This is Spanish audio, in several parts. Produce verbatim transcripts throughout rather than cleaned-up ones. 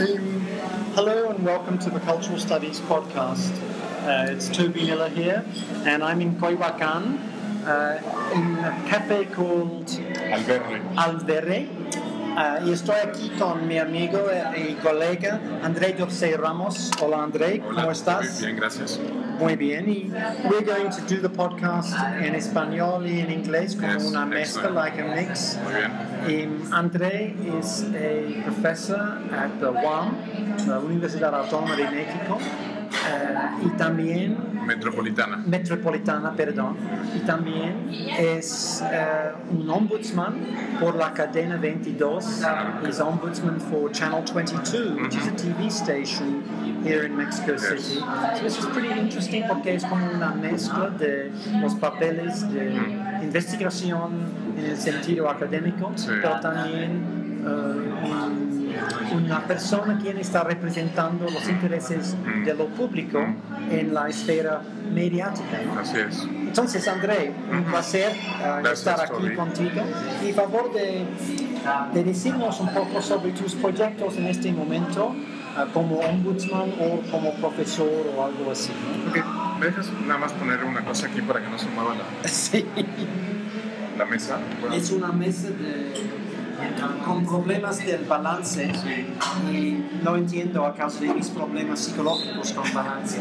Um, hello and welcome to the Cultural Studies podcast. Uh, it's Toby Miller here, and I'm in Coyoacán, uh, in a cafe called Alverre. Alverre. Uh, y estoy aquí con mi amigo y colega André Dorsey Ramos. Hola André, Hola, ¿cómo estás? Muy bien, gracias. Muy bien, y we're going to do the podcast en español y en inglés como Yes, una mezcla, excellent. like a mix. Muy bien. Um, André is a professor at the U A M, la Universidad Autónoma de México, uh, y también Metropolitana. Metropolitana, perdón, y también es uh, un ombudsman por la cadena veintidós. He's ombudsman for Channel twenty-two, which is a T V station here in Mexico Yes. City. So this is pretty interesting porque es como una mezcla de los papeles de Mm. investigación en el sentido académico, Sí. pero también uh, un- una persona quien está representando los intereses Mm. de lo público Mm. en la esfera mediática, ¿no? Así es. Entonces, André, un Ujú. placer uh, Gracias, estar aquí Toby. contigo. Y favor de, de decirnos un poco sobre tus proyectos en este momento, uh, como ombudsman o como profesor o algo así, ¿no? Ok, ¿me dejas nada más poner una cosa aquí para que no se mueva la, Sí. la mesa? Es una mesa de, con problemas del balance y no entiendo a causa de mis problemas psicológicos con balance.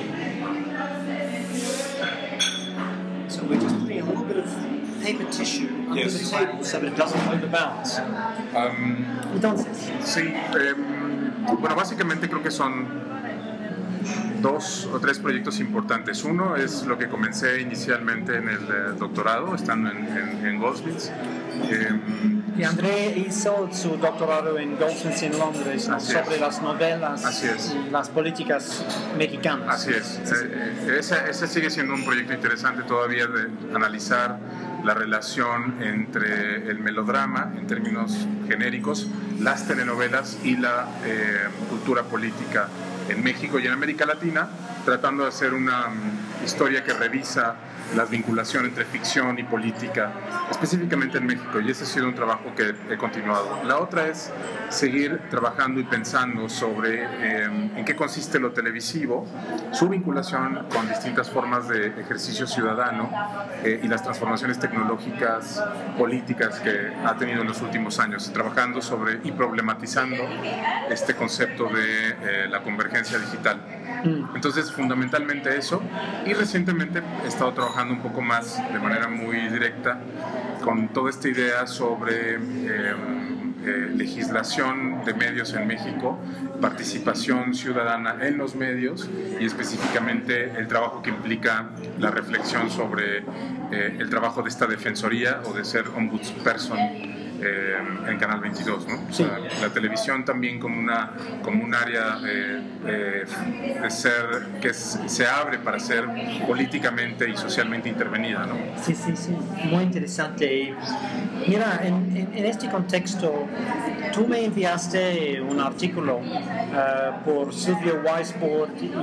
So we're just putting a little bit of paper tissue under Yes. the table so that it doesn't overbounce. Um, Entonces, sí, em, bueno, básicamente creo que son dos o tres proyectos importantes. Uno es lo que comencé inicialmente en el eh, doctorado, estando en, en, en Goldsmiths. Em, y André hizo su doctorado en Goldsmiths en Londres, ¿no? Así sobre es. las novelas Así es. y las políticas mexicanas. Así es. Eh, eh, ese, ese sigue siendo un proyecto interesante todavía de analizar la relación entre el melodrama, en términos genéricos, las telenovelas y la eh, cultura política en México y en América Latina, tratando de hacer una um, historia que revisa las vinculaciones entre ficción y política, específicamente en México, y ese ha sido un trabajo que he continuado. La otra es seguir trabajando y pensando sobre eh, en qué consiste lo televisivo, su vinculación con distintas formas de ejercicio ciudadano eh, y las transformaciones tecnológicas, políticas que ha tenido en los últimos años, trabajando sobre y problematizando este concepto de eh, la convergencia digital. Mm. Entonces, fundamentalmente eso, y recientemente he estado trabajando un poco más de manera muy directa con toda esta idea sobre eh, eh, legislación de medios en México, participación ciudadana en los medios y específicamente el trabajo que implica la reflexión sobre eh, el trabajo de esta defensoría o de ser ombudsperson Eh, en Canal veintidós, ¿no? O sea, Sí. la televisión también como, una, como un área eh, eh, de ser que es- se abre para ser políticamente y socialmente intervenida, ¿no? Sí, sí, sí, muy interesante. Mira, en, en, en este contexto, tú me enviaste un artículo uh, por Silvio Weisbord y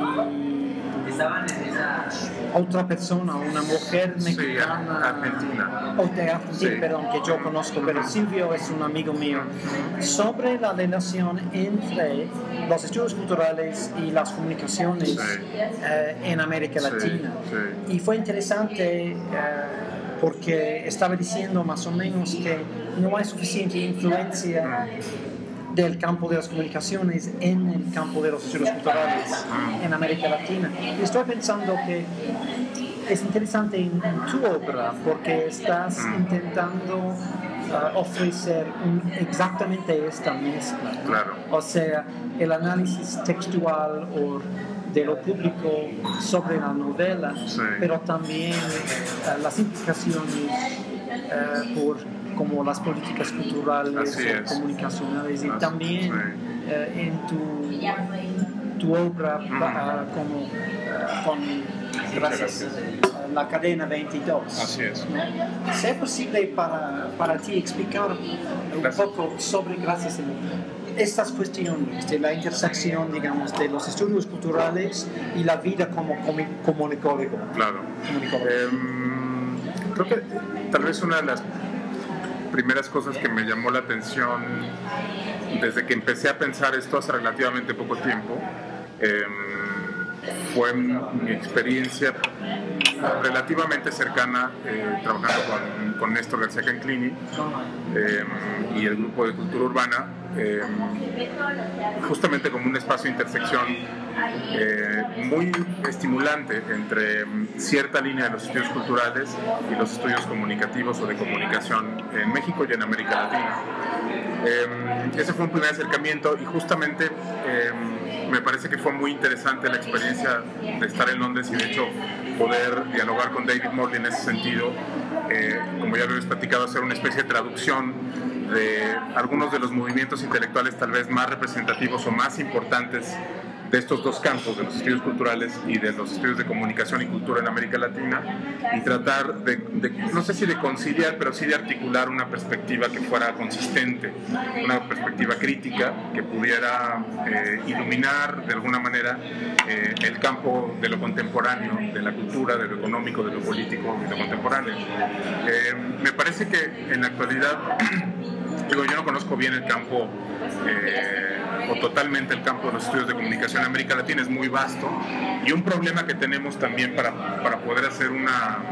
otra persona, una mujer Sí, mexicana, argentina. o de Argentina, Sí. perdón, que yo conozco, pero Silvio es un amigo mío, sobre la relación entre los estudios culturales y las comunicaciones Sí. eh, en América Sí, Latina. sí. Y fue interesante eh, porque estaba diciendo más o menos que no hay suficiente influencia del campo de las comunicaciones en el campo de los estudios culturales en América Latina. Y estoy pensando que es interesante en, en tu obra porque estás intentando uh, ofrecer un- exactamente esta mezcla, ¿no? Claro. O sea, el análisis textual o de lo público sobre la novela, Sí. pero también uh, las implicaciones uh, por como las políticas culturales Así o es. comunicacionales y Así- también sí. uh, en tu, tu obra Ujú. uh, como uh, con gracias gracias. a la cadena veintidós. Así es. ¿No? ¿Sea posible para, para ti explicar un Gracias. poco sobre, gracias, estas cuestiones de la intersección, digamos, de los estudios culturales y la vida como comi- comunicólogo? Claro. Comunicólogo. Em, creo que tal vez una de las primeras cosas que me llamó la atención desde que empecé a pensar esto hace relativamente poco tiempo, eh, fue mi experiencia relativamente cercana eh, trabajando con, con Néstor García Canclini eh, y el grupo de cultura urbana, eh, justamente como un espacio de intersección eh, muy estimulante entre cierta línea de los estudios culturales y los estudios comunicativos o de comunicación en México y en América Latina. Eh, ese fue un primer acercamiento y justamente eh, me parece que fue muy interesante la experiencia de estar en Londres y de hecho poder dialogar con David Morley en ese sentido, eh, como ya lo habéis platicado, hacer una especie de traducción de algunos de los movimientos intelectuales tal vez más representativos o más importantes de estos dos campos, de los estudios culturales y de los estudios de comunicación y cultura en América Latina, y tratar de, de no sé si de conciliar, pero sí de articular una perspectiva que fuera consistente, una perspectiva crítica que pudiera eh, iluminar de alguna manera eh, el campo de lo contemporáneo, de la cultura, de lo económico, de lo político, de lo contemporáneo. Eh, me parece que en la actualidad, digo, yo no conozco bien el campo eh, o totalmente el campo de los estudios de comunicación en América Latina, es muy vasto, y un problema que tenemos también para, para poder hacer un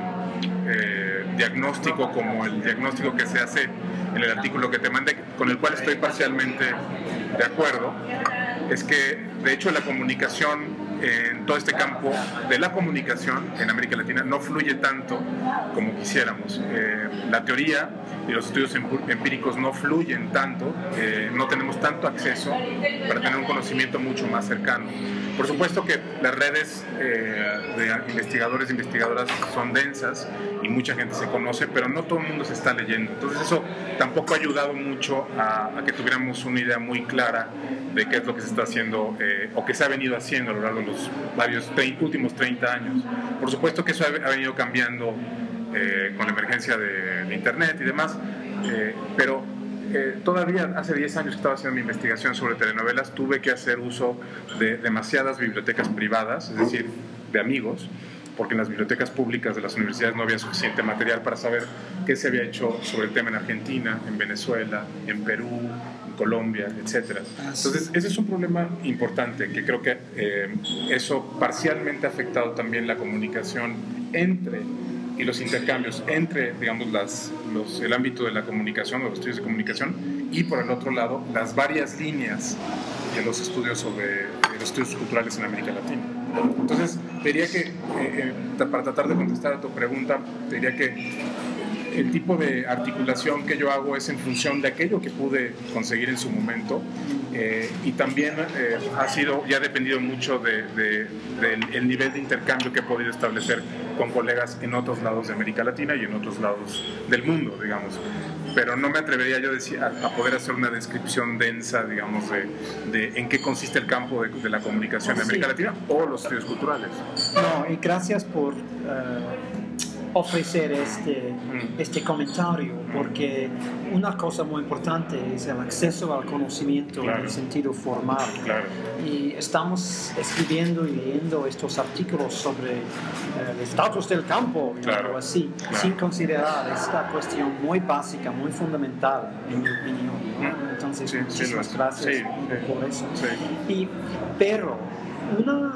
eh, diagnóstico como el diagnóstico que se hace en el artículo que te mandé, con el cual estoy parcialmente de acuerdo, es que de hecho la comunicación en todo este campo de la comunicación en América Latina no fluye tanto como quisiéramos. Eh, la teoría y los estudios empíricos no fluyen tanto, eh, no tenemos tanto acceso para tener un conocimiento mucho más cercano. Por supuesto que las redes eh, de investigadores e investigadoras son densas y mucha gente se conoce, pero no todo el mundo se está leyendo. Entonces eso tampoco ha ayudado mucho a, a que tuviéramos una idea muy clara de qué es lo que se está haciendo eh, o que se ha venido haciendo a lo largo de los varios treinta, últimos treinta años. Por supuesto que eso ha, ha venido cambiando eh, con la emergencia de, de Internet y demás, eh, pero eh, todavía hace diez años que estaba haciendo mi investigación sobre telenovelas, tuve que hacer uso de demasiadas bibliotecas privadas, es decir, de amigos, porque en las bibliotecas públicas de las universidades no había suficiente material para saber qué se había hecho sobre el tema en Argentina, en Venezuela, en Perú, en Colombia, etcétera. Entonces, ese es un problema importante, que creo que eh, eso parcialmente ha afectado también la comunicación entre y los intercambios entre, digamos, las, los, el ámbito de la comunicación, o los estudios de comunicación, y por el otro lado, las varias líneas de los estudios sobre de los estudios culturales en América Latina. Entonces, te diría que, eh, para tratar de contestar a tu pregunta, te diría que el tipo de articulación que yo hago es en función de aquello que pude conseguir en su momento, eh, y también eh, ha sido, ya ha dependido mucho de, de, del el nivel de intercambio que he podido establecer con colegas en otros lados de América Latina y en otros lados del mundo, digamos. Pero no me atrevería yo a, a poder hacer una descripción densa, digamos, de, de en qué consiste el campo de, de la comunicación en América Latina o los estudios culturales. No, y gracias por uh, ofrecer este, mm. este comentario, porque una cosa muy importante es el acceso al conocimiento, claro, en el sentido formal. Claro. Y estamos escribiendo y leyendo estos artículos sobre uh, el estatus del campo, claro, o algo así, claro, sin considerar esta cuestión muy básica, muy fundamental, en mi opinión, ¿no? Mm. Entonces, sí, muchísimas sí, gracias sí, por eso. Sí. Y, pero, una,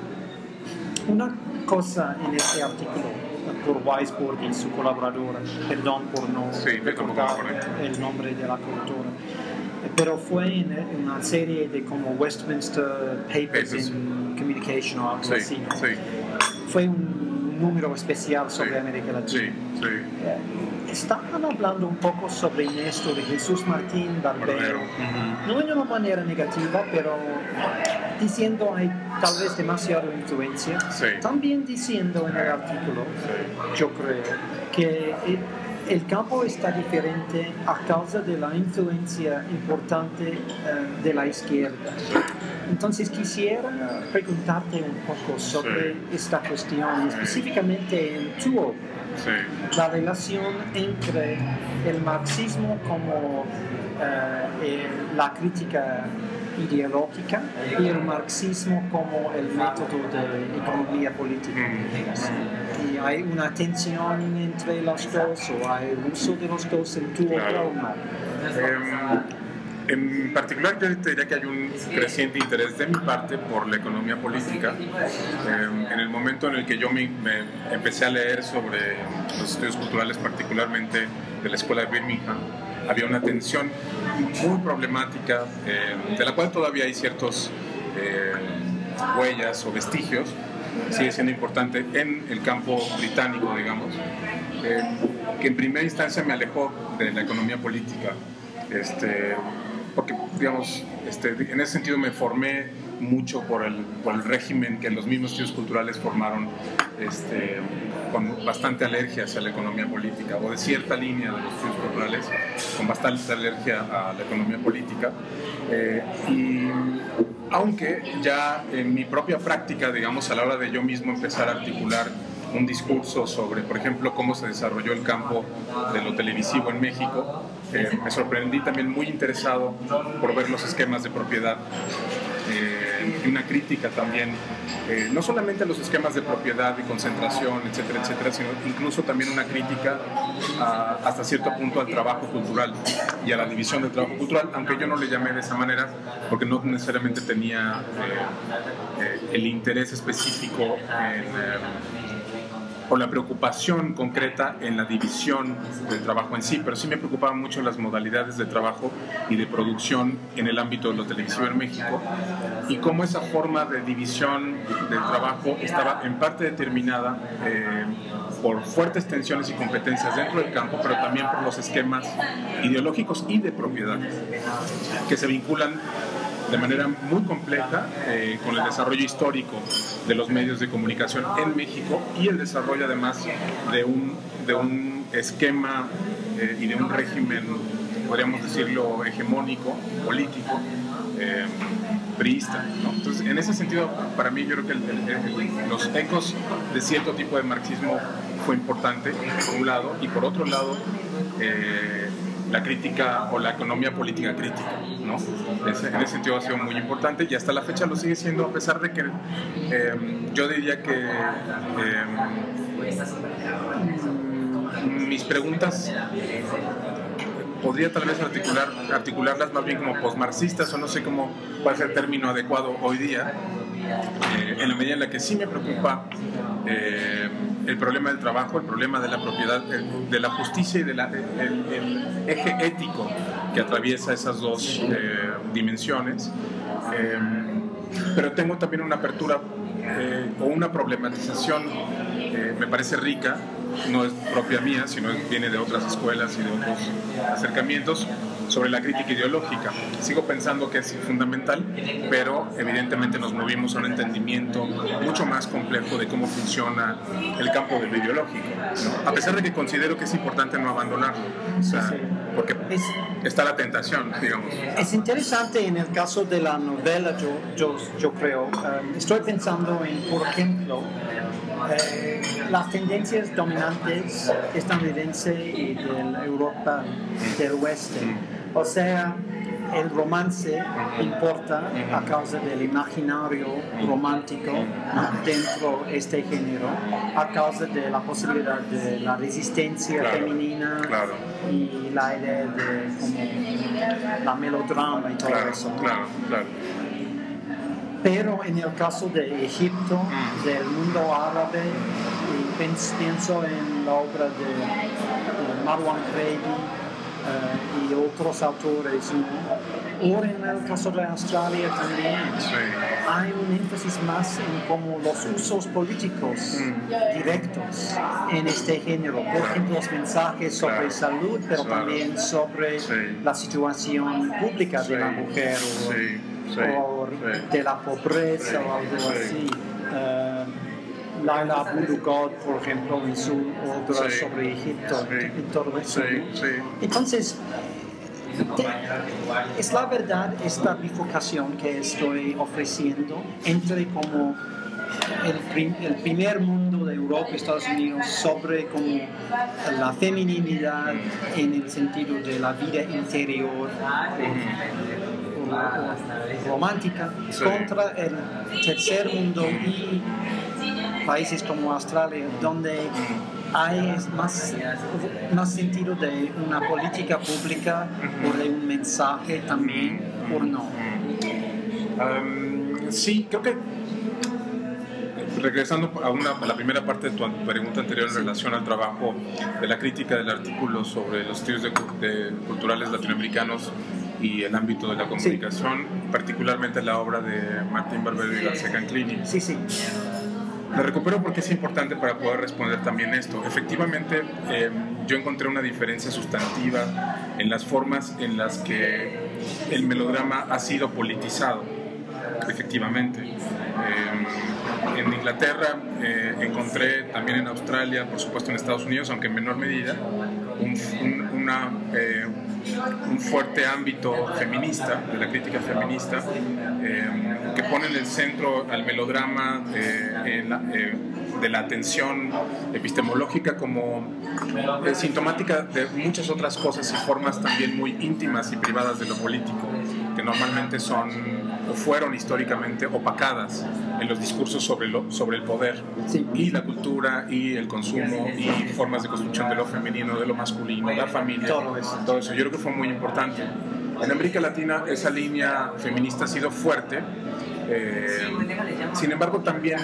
una cosa en este artículo, por Weisburd y su colaboradora, perdón por no sí, recordar el nombre de la coautora, pero fue en, en una serie de como Westminster Papers Papers. in Communication o algo sí, así. Sí. Fue un número especial sobre sí, América Latina. Sí, sí. Eh, estaban hablando un poco sobre esto de Jesús Martín Barbero, uh-huh, no en una manera negativa, pero diciendo hay tal vez demasiada influencia, sí, también diciendo en el artículo, sí, yo creo, que el, el campo está diferente a causa de la influencia importante uh, de la izquierda. Entonces quisiera preguntarte un poco sobre sí, esta cuestión, específicamente en tu obra, sí, la relación entre el marxismo como uh, el, la crítica ideológica y el marxismo como el método de economía política. Mm. ¿Y hay una tensión entre los dos o hay uso de los dos en tu obra o no? Eh, En particular, yo te diría que hay un creciente interés de mi parte por la economía política. Eh, en el momento en el que yo me, me empecé a leer sobre los estudios culturales, particularmente de la Escuela de Birmingham, había una tensión muy problemática, eh, de la cual todavía hay ciertas eh, huellas o vestigios, sigue siendo importante en el campo británico, digamos, eh, que en primera instancia me alejó de la economía política. Este, porque, digamos, este, en ese sentido me formé mucho por el, por el régimen que los mismos estudios culturales formaron, este, con bastante alergia hacia la economía política, o de cierta línea de los estudios culturales con bastante alergia a la economía política. Eh, y aunque ya en mi propia práctica, digamos, a la hora de yo mismo empezar a articular un discurso sobre, por ejemplo, cómo se desarrolló el campo de lo televisivo en México, eh, me sorprendí también muy interesado por ver los esquemas de propiedad eh, y una crítica también, eh, no solamente a los esquemas de propiedad y concentración, etcétera, etcétera, sino incluso también una crítica a, hasta cierto punto al trabajo cultural y a la división del trabajo cultural, aunque yo no le llamé de esa manera porque no necesariamente tenía eh, eh, el interés específico en... Eh, o la preocupación concreta en la división del trabajo en sí, pero sí me preocupaban mucho las modalidades de trabajo y de producción en el ámbito de lo televisivo en México, y cómo esa forma de división del trabajo estaba en parte determinada eh, por fuertes tensiones y competencias dentro del campo, pero también por los esquemas ideológicos y de propiedad que se vinculan de manera muy compleja eh, con el desarrollo histórico de los medios de comunicación en México y el desarrollo además de un, de un esquema eh, y de un régimen, podríamos decirlo, hegemónico, político, eh, priista, ¿no? Entonces, en ese sentido, para mí yo creo que el, el, el, los ecos de cierto tipo de marxismo fue importante, por un lado, y por otro lado, eh, la crítica o la economía política crítica, ¿no? Ese, en ese sentido ha sido muy importante y hasta la fecha lo sigue siendo, a pesar de que eh, yo diría que eh, mis preguntas podría tal vez articular, articularlas más bien como postmarxistas, o no sé cómo cuál es el término adecuado hoy día, eh, en la medida en la que sí me preocupa eh, el problema del trabajo, el problema de la propiedad, el, de la justicia y del el, el eje ético que atraviesa esas dos eh, dimensiones, eh, pero tengo también una apertura eh, o una problematización, eh, me parece rica, no es propia mía, sino viene de otras escuelas y de otros acercamientos, sobre la crítica ideológica. Sigo pensando que es fundamental, pero evidentemente nos movimos a un entendimiento mucho más complejo de cómo funciona el campo de lo ideológico, ¿no? A pesar de que considero que es importante no abandonarlo, o sea, porque es, está la tentación, digamos. Es interesante en el caso de la novela, yo, yo, yo creo, um, estoy pensando en, por ejemplo, Eh, las tendencias dominantes estadounidense y de la Europa del oeste. O sea, el romance importa a causa del imaginario romántico, ¿no?, dentro de este género, a causa de la posibilidad de la resistencia claro, femenina claro. y la idea de como la melodrama y todo claro, eso, ¿no? Claro, claro. Pero en el caso de Egipto, del mundo árabe, y pienso en la obra de, de Marwan Brady uh, y otros autores, ¿no? O en el caso de Australia también, sí. Hay un énfasis más en como los usos políticos mm. directos en este género. Por ejemplo, los mensajes sobre claro. salud, pero claro. también sobre sí. la situación pública sí. de la mujer. O, sí. Sí, o sí. de la pobreza sí, o algo sí. así. Uh, Laila Abdul-God, por ejemplo, en su obra sí, sobre Egipto sí, y todo eso. Sí, sí. Entonces, te, es la verdad esta bifurcación que estoy ofreciendo entre como el, prim, el primer mundo de Europa y Estados Unidos sobre como la feminidad en el sentido de la vida interior, eh, romántica, sí. contra el tercer mundo y países como Australia, donde hay más, más sentido de una política pública o de un mensaje también, o no. Um, sí, creo que regresando a, una, a la primera parte de tu pregunta anterior en relación al trabajo de la crítica del artículo sobre los estudios de, de culturales latinoamericanos y el ámbito de la comunicación, sí. particularmente la obra de Martín Barbero y García Canclini. Sí, sí. La recupero porque es importante para poder responder también esto. Efectivamente, eh, yo encontré una diferencia sustantiva en las formas en las que el melodrama ha sido politizado, efectivamente. Eh, en Inglaterra eh, encontré, también en Australia, por supuesto en Estados Unidos, aunque en menor medida, un, un, una, eh, un fuerte ámbito feminista, de la crítica feminista, eh, que pone en el centro al melodrama eh, en la, eh, de la atención epistemológica como eh, sintomática de muchas otras cosas y formas también muy íntimas y privadas de lo político, que normalmente son o fueron históricamente opacadas en los discursos sobre, lo, sobre el poder, sí. y la cultura y el consumo y formas de construcción de lo femenino, de lo masculino, la familia, todo eso. Todo eso. Yo creo que fue muy importante. En América Latina esa línea feminista ha sido fuerte, eh, sin embargo también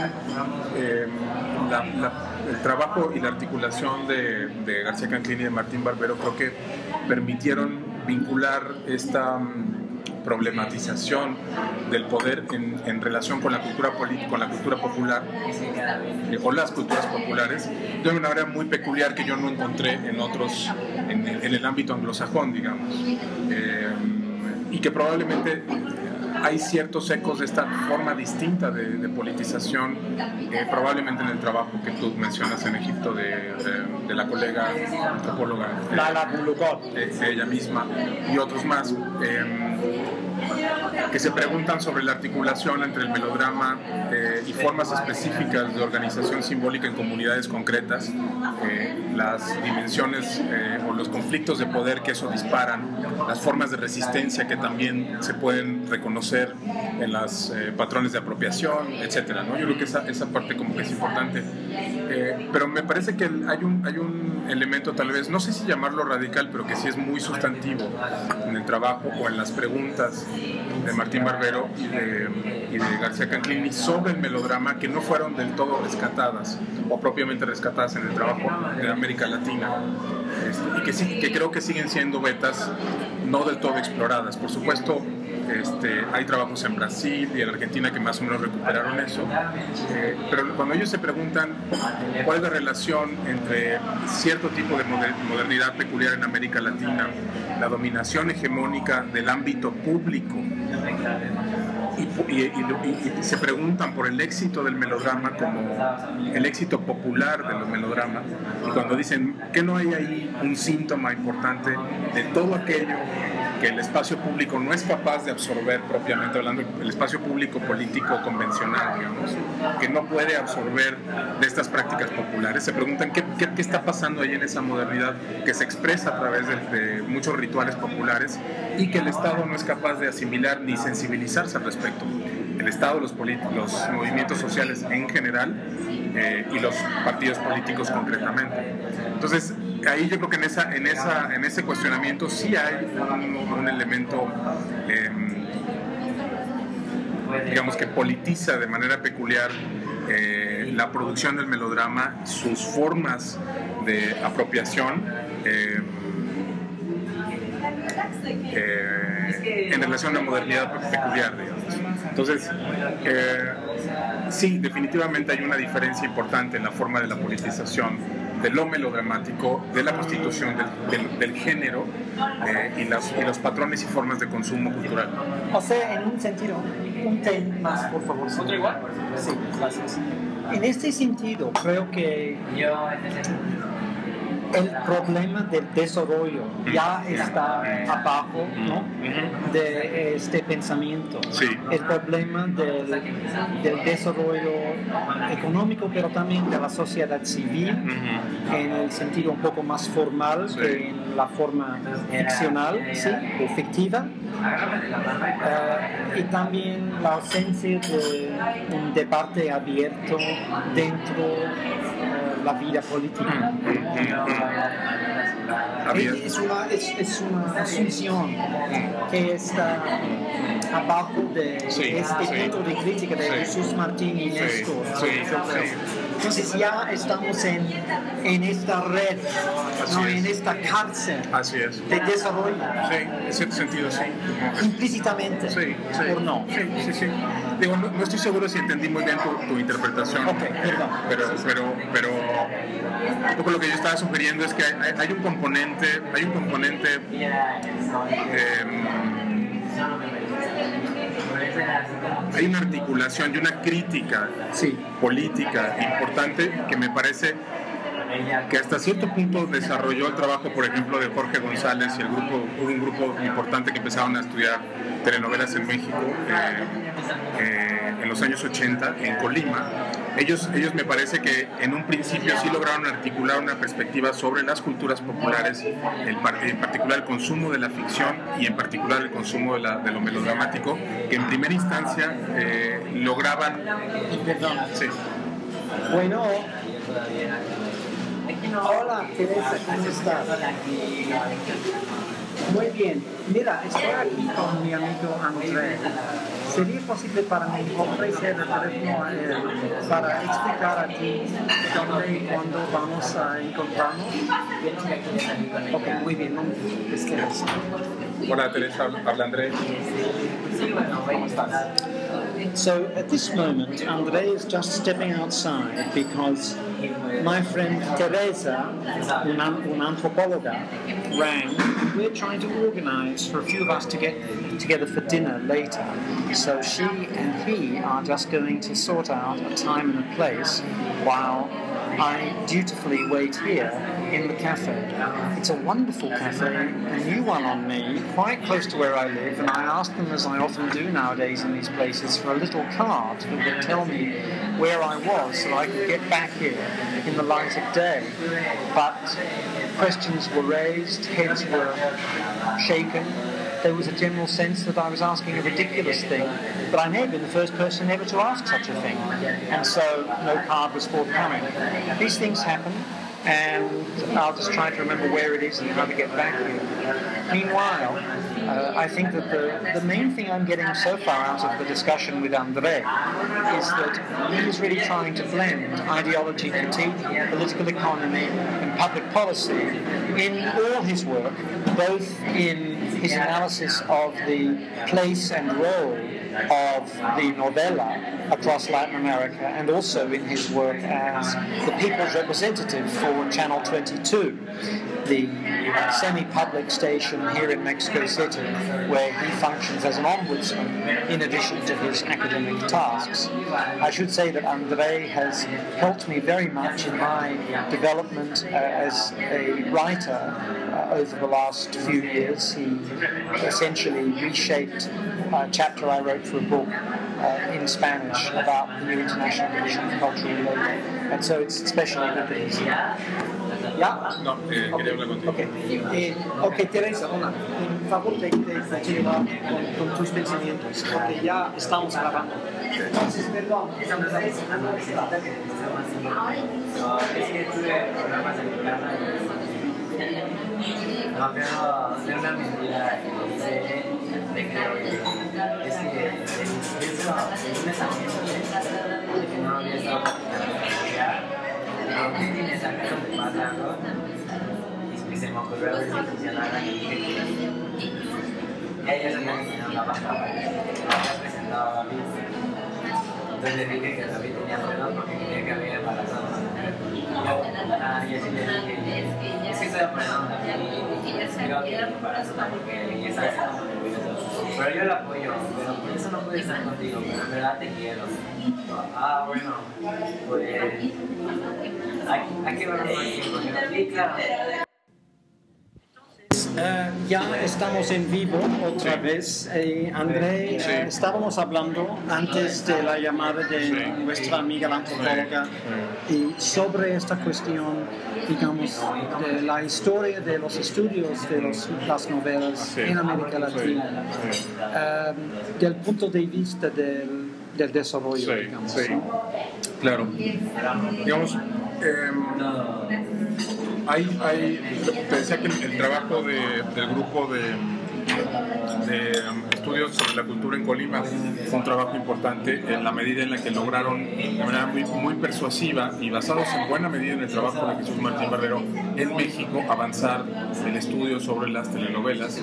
eh, la, la, el trabajo y la articulación de, de García Canclini y de Martín Barbero creo que permitieron vincular esta problematización del poder en, en relación con la cultura política, con la cultura popular eh, o las culturas populares de una manera muy peculiar que yo no encontré en otros, en, en el ámbito anglosajón, digamos, eh, y que probablemente hay ciertos ecos de esta forma distinta de, de politización, eh, probablemente en el trabajo que tú mencionas en Egipto de, de, de la colega antropóloga eh, Lala Bulugot, eh, ella misma y otros más, eh, que se preguntan sobre la articulación entre el melodrama eh, y formas específicas de organización simbólica en comunidades concretas, eh, las dimensiones eh, o los conflictos de poder que eso disparan, las formas de resistencia que también se pueden reconocer en los eh, patrones de apropiación, etcétera, ¿no? Yo creo que esa, esa parte como que es importante, eh, pero me parece que hay un, hay un elemento tal vez, no sé si llamarlo radical, pero que sí es muy sustantivo en el trabajo o en las preguntas de Martín Barbero y de, y de García Canclini sobre el melodrama, que no fueron del todo rescatadas o propiamente rescatadas en el trabajo de América Latina, este, y que, sí, que creo que siguen siendo vetas no del todo exploradas. Por supuesto, este, hay trabajos en Brasil y en Argentina que más o menos recuperaron eso, eh, pero cuando ellos se preguntan cuál es la relación entre cierto tipo de modernidad peculiar en América Latina, la dominación hegemónica del ámbito público, y, y, y, y se preguntan por el éxito del melodrama como el éxito popular de los melodramas, y cuando dicen que no hay ahí un síntoma importante de todo aquello que el espacio público no es capaz de absorber, propiamente hablando, el espacio público político convencional, digamos, que no puede absorber de estas prácticas populares, se preguntan qué, qué, qué está pasando ahí en esa modernidad que se expresa a través de, de muchos rituales populares y que el Estado no es capaz de asimilar ni sensibilizarse al respecto. El Estado, los, los movimientos sociales en general eh, y los partidos políticos concretamente. Entonces, ahí yo creo que en, esa, en, esa, en ese cuestionamiento sí hay un, un elemento, eh, digamos, que politiza de manera peculiar eh, la producción del melodrama, sus formas de apropiación, eh, eh, en relación a una modernidad peculiar, digamos. Entonces, eh, sí, definitivamente hay una diferencia importante en la forma de la politización de lo melodramático, de la constitución del, del, del género eh, y, las, y los patrones y formas de consumo cultural. O sea, en un sentido, un tema más, por favor. ¿Otro igual? Sí, gracias. En este sentido, creo que el problema del desarrollo ya está abajo, ¿no?, de este pensamiento. Sí. El problema del, del desarrollo económico, pero también de la sociedad civil, uh-huh. en el sentido un poco más formal, sí. que en la forma ficcional, ¿sí?, o fictiva. Uh, y también la ausencia de un debate abierto dentro uh, la vida política. Mm, mm, mm. Es una, es, es una asunción que está abajo de Sí, este sí. punto de crítica de Sí. Jesús Martín y Néstor. Sí, yo creo. sí. Entonces ya estamos en, en esta red, Así ¿no? es. En esta cárcel Así es. de desarrollo. Sí, en cierto sentido, sí. Implícitamente, Sí, sí. ¿o no? Sí, sí, sí. Digo, no, no estoy seguro si entendí muy bien tu, tu interpretación. Ok, perdón. Pero, pero, pero un poco lo que yo estaba sugiriendo es que hay, hay un componente, hay un componente eh, hay una articulación y una crítica Sí. política importante que me parece que hasta cierto punto desarrolló el trabajo, por ejemplo, de Jorge González y el grupo, hubo un grupo importante que empezaron a estudiar telenovelas en México eh, eh, en los años ochenta en Colima. Ellos, ellos me parece que en un principio sí lograron articular una perspectiva sobre las culturas populares, el, en particular el consumo de la ficción y en particular el consumo de, la, de lo melodramático, que en primera instancia eh, lograban... Perdón. Sí. Bueno, hola Teresa, ¿cómo estás? Muy bien. Mira, estoy aquí con mi amigo André. ¿Sería posible para mí ofrecer el teléfono a él para explicar a ti dónde y cuándo vamos a encontrarnos? Ok, muy bien. Es que es. Hola Teresa, habla André. ¿Cómo estás? So at this moment, André is just stepping outside because my friend Teresa, una, una antropóloga, rang. We're trying to organize for a few of us to get together for dinner later. So she and he are just going to sort out a time and a place while I dutifully wait here in the cafe. It's a wonderful cafe, a new one on me, quite close to where I live, and I asked them, as I often do nowadays in these places, for a little card that would tell me where I was so I could get back here in the light of day. But questions were raised, heads were shaken. There was a general sense that I was asking a ridiculous thing, but I may have been the first person ever to ask such a thing, and so no card was forthcoming. These things happen, and I'll just try to remember where it is and how to get back here. Meanwhile, uh, I think that the, the main thing I'm getting so far out of the discussion with André is that he is really trying to blend ideology critique, political economy, and public policy in all his work, both in his analysis of the place and role of the novella across Latin America, and also in his work as the people's representative for Channel twenty-two, the semi-public station here in Mexico City, where he functions as an ombudsman in addition to his academic tasks. I should say that André has helped me very much in my development uh, as a writer uh, over the last few years. He essentially reshaped a chapter I wrote for a book uh, in Spanish about the new International Commission for Cultural Labour. And so it's especially good that he's here. ¿Ya? No, eh, quería hablar contigo. Ok, eh, okay Teresa, hola. En favor de, de, de llevar con, con tus pensamientos, porque ya estamos grabando. Entonces, perdón. No, pero de una mentira que dice de que es que pienso en un examen de que no había estado ¿qué tienes acá donde pasa algo? Y se me ocurrió a ver si funcionaba y dije que ella sabía que tenía una baja, había presentado a David. Entonces le dije que David tenía problemas porque quería que había embarazado a una mujer. Ah, y así le dije, es que estoy aprendiendo y creo que el embarazo porque ella está haciendo muy nervioso. Pero yo la apoyo, pero por eso no puedo estar contigo, pero en verdad te quiero. Ah, bueno, pues hay, hay que verlo más tiempo. Sí, claro. Uh, ya estamos en vivo otra vez. Eh, André, Sí. uh, estábamos hablando antes de la llamada de Sí. nuestra amiga la antropóloga y sobre esta cuestión, digamos, de la historia de los estudios de los, las novelas Sí. en América Latina, Sí. uh, del punto de vista del, del desarrollo, Sí, digamos. sí. ¿no? Claro. Digamos, eh, hay, hay, te decía que el, el trabajo de, del grupo de, de estudios sobre la cultura en Colima fue un trabajo importante en la medida en la que lograron de manera muy, muy persuasiva y basados en buena medida en el trabajo de Jesús Martín Barbero en México avanzar el estudio sobre las telenovelas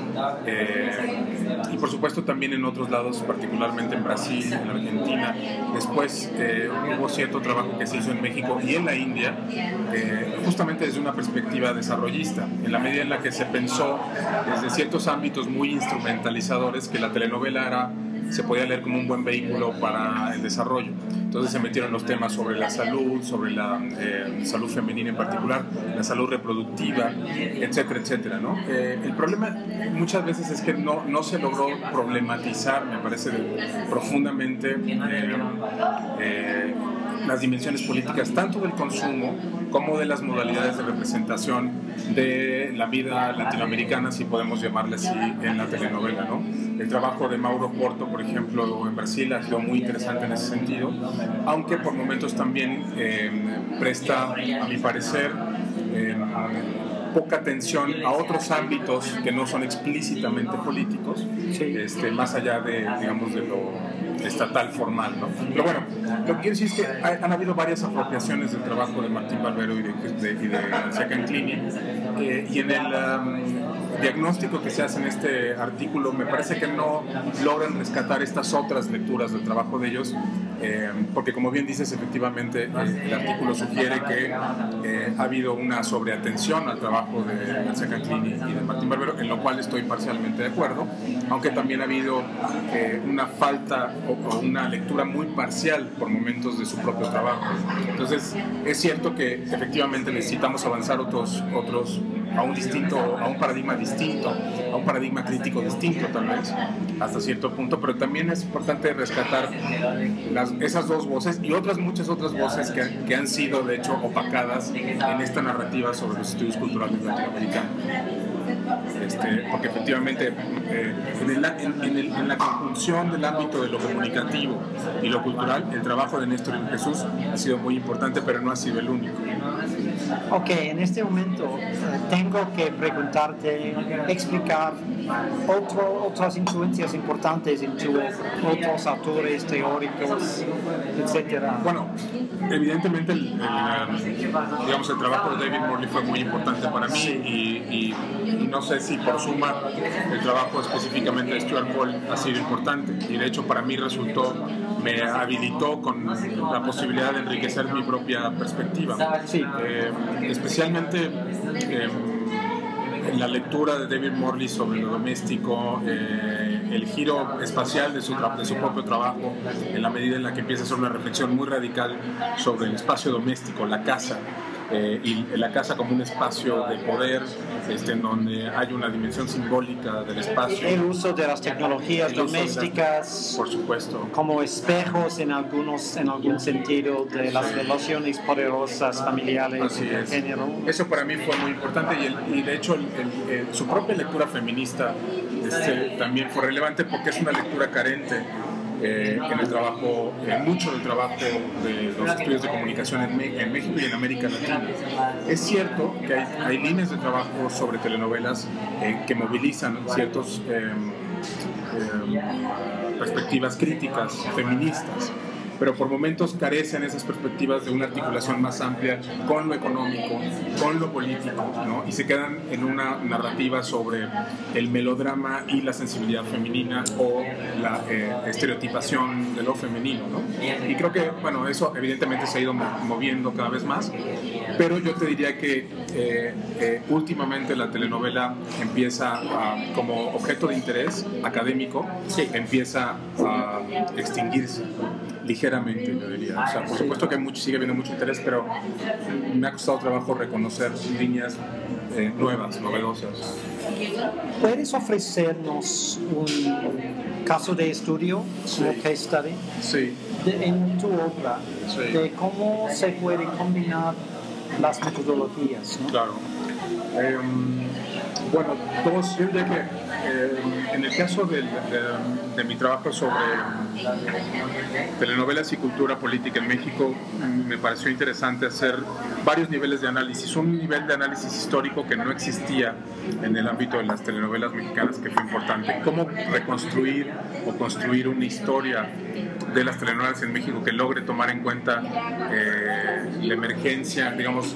eh, y por supuesto también en otros lados, particularmente en Brasil, en Argentina. Después eh, hubo cierto trabajo que se hizo en México y en la India eh, justamente desde una perspectiva desarrollista, en la medida en la que se pensó desde ciertos ámbitos muy instrumentalizadores que la telenovela era, se podía leer como un buen vehículo para el desarrollo. Entonces se metieron los temas sobre la salud, sobre la eh, salud femenina en particular, la salud reproductiva, etcétera, etcétera, ¿no? Eh, el problema muchas veces es que no, no se logró problematizar, me parece, profundamente eh, eh, las dimensiones políticas tanto del consumo como de las modalidades de representación de la vida latinoamericana, si podemos llamarle así, en la telenovela, ¿no? El trabajo de Mauro Porto, por ejemplo, en Brasil ha sido muy interesante en ese sentido, aunque por momentos también eh, presta, a mi parecer, eh, poca atención a otros ámbitos que no son explícitamente políticos, sí. este, más allá de, digamos, de lo estatal formal, ¿no? Pero bueno, lo que quiero decir es que hay, han habido varias apropiaciones del trabajo de Martín Barbero y de, de, y de García Canclini, eh, y en el um, diagnóstico que se hace en este artículo me parece que no logran rescatar estas otras lecturas del trabajo de ellos, eh, porque como bien dices, efectivamente eh, el artículo sugiere que eh, ha habido una sobreatención al trabajo de García Canclini y de Martín Barbero, en lo cual estoy parcialmente de acuerdo, aunque también ha habido eh, una falta o, o una lectura muy parcial por momentos de su propio trabajo. Entonces es cierto que efectivamente necesitamos avanzar otros, otros a un distinto, a un paradigma distinto, a un paradigma crítico distinto tal vez, hasta cierto punto, pero también es importante rescatar las, esas dos voces y otras muchas otras voces que, que han sido de hecho opacadas en esta narrativa sobre los estudios culturales latinoamericanos. Este, porque efectivamente eh, en, el, en, en, el, en la conjunción del ámbito de lo comunicativo y lo cultural, el trabajo de Néstor y Jesús ha sido muy importante, pero no ha sido el único. Ok, en este momento eh, tengo que preguntarte, explicar otro, otras influencias importantes en tu otros autores teóricos, etcétera. Bueno, evidentemente el, el, digamos, el trabajo de David Morley fue muy importante para mí y, y, y no sé si por suma el trabajo específicamente de Stuart Hall ha sido importante y de hecho para mí resultó, me habilitó con la posibilidad de enriquecer mi propia perspectiva. Sí. Eh, especialmente eh, en la lectura de David Morley sobre lo doméstico, eh, el giro espacial de su, de su propio trabajo, en la medida en la que empieza a hacer una reflexión muy radical sobre el espacio doméstico, la casa, eh, y la casa como un espacio de poder, este, en donde hay una dimensión simbólica del espacio. El uso de las tecnologías domésticas, las, por supuesto, como espejos en algunos, en algún sentido de las sí. relaciones poderosas familiares Así de es. género. Eso para mí fue muy importante y, el, y de hecho el, el, el, su propia lectura feminista este, también fue relevante porque es una lectura carente. Eh, en el trabajo, en mucho del trabajo de los estudios de comunicación en, Me en México y en América Latina. Es cierto que hay, hay líneas de trabajo sobre telenovelas eh, que movilizan ciertas eh, eh, perspectivas críticas feministas, pero por momentos carecen esas perspectivas de una articulación más amplia con lo económico, con lo político, ¿no? Y se quedan en una narrativa sobre el melodrama y la sensibilidad femenina o la eh, estereotipación de lo femenino, ¿no? Y creo que, bueno, eso evidentemente se ha ido moviendo cada vez más, pero yo te diría que eh, eh, últimamente la telenovela empieza a, como objeto de interés académico, sí. empieza a extinguirse. Ligeramente, yo diría. O sea, por supuesto que hay mucho, sigue habiendo mucho interés, pero me ha costado trabajo reconocer líneas eh, nuevas, novedosas. ¿Puedes ofrecernos un caso de estudio, sí. como case study, sí. de, en tu obra, sí. de cómo se pueden combinar las metodologías, ¿no? Claro. Eh, bueno, dos, yo diría que eh, en el caso del, de, de mi trabajo sobre telenovelas y cultura política en México, me pareció interesante hacer varios niveles de análisis. Un nivel de análisis histórico que no existía en el ámbito de las telenovelas mexicanas, que fue importante. Cómo reconstruir o construir una historia de las telenovelas en México que logre tomar en cuenta eh, la emergencia, digamos,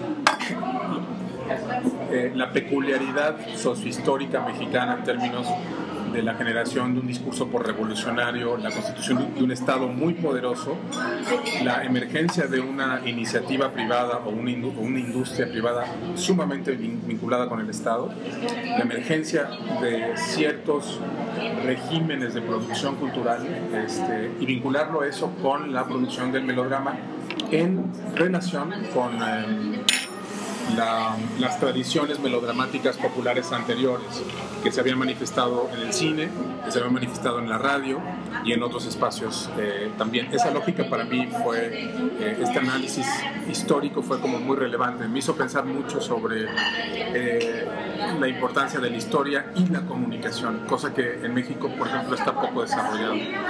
eh, la peculiaridad sociohistórica mexicana en términos de la generación de un discurso por revolucionario, la constitución de un Estado muy poderoso, la emergencia de una iniciativa privada o una, indu- una industria privada sumamente vinculada con el Estado, la emergencia de ciertos regímenes de producción cultural, este, y vincularlo a eso con la producción del melodrama en relación con eh, La, las tradiciones melodramáticas populares anteriores que se habían manifestado en el cine, que se habían manifestado en la radio y en otros espacios eh, también. Esa lógica para mí fue, eh, este análisis histórico fue como muy relevante, me hizo pensar mucho sobre eh, la importancia de la historia y la comunicación, cosa que en México, por ejemplo, está poco desarrollado.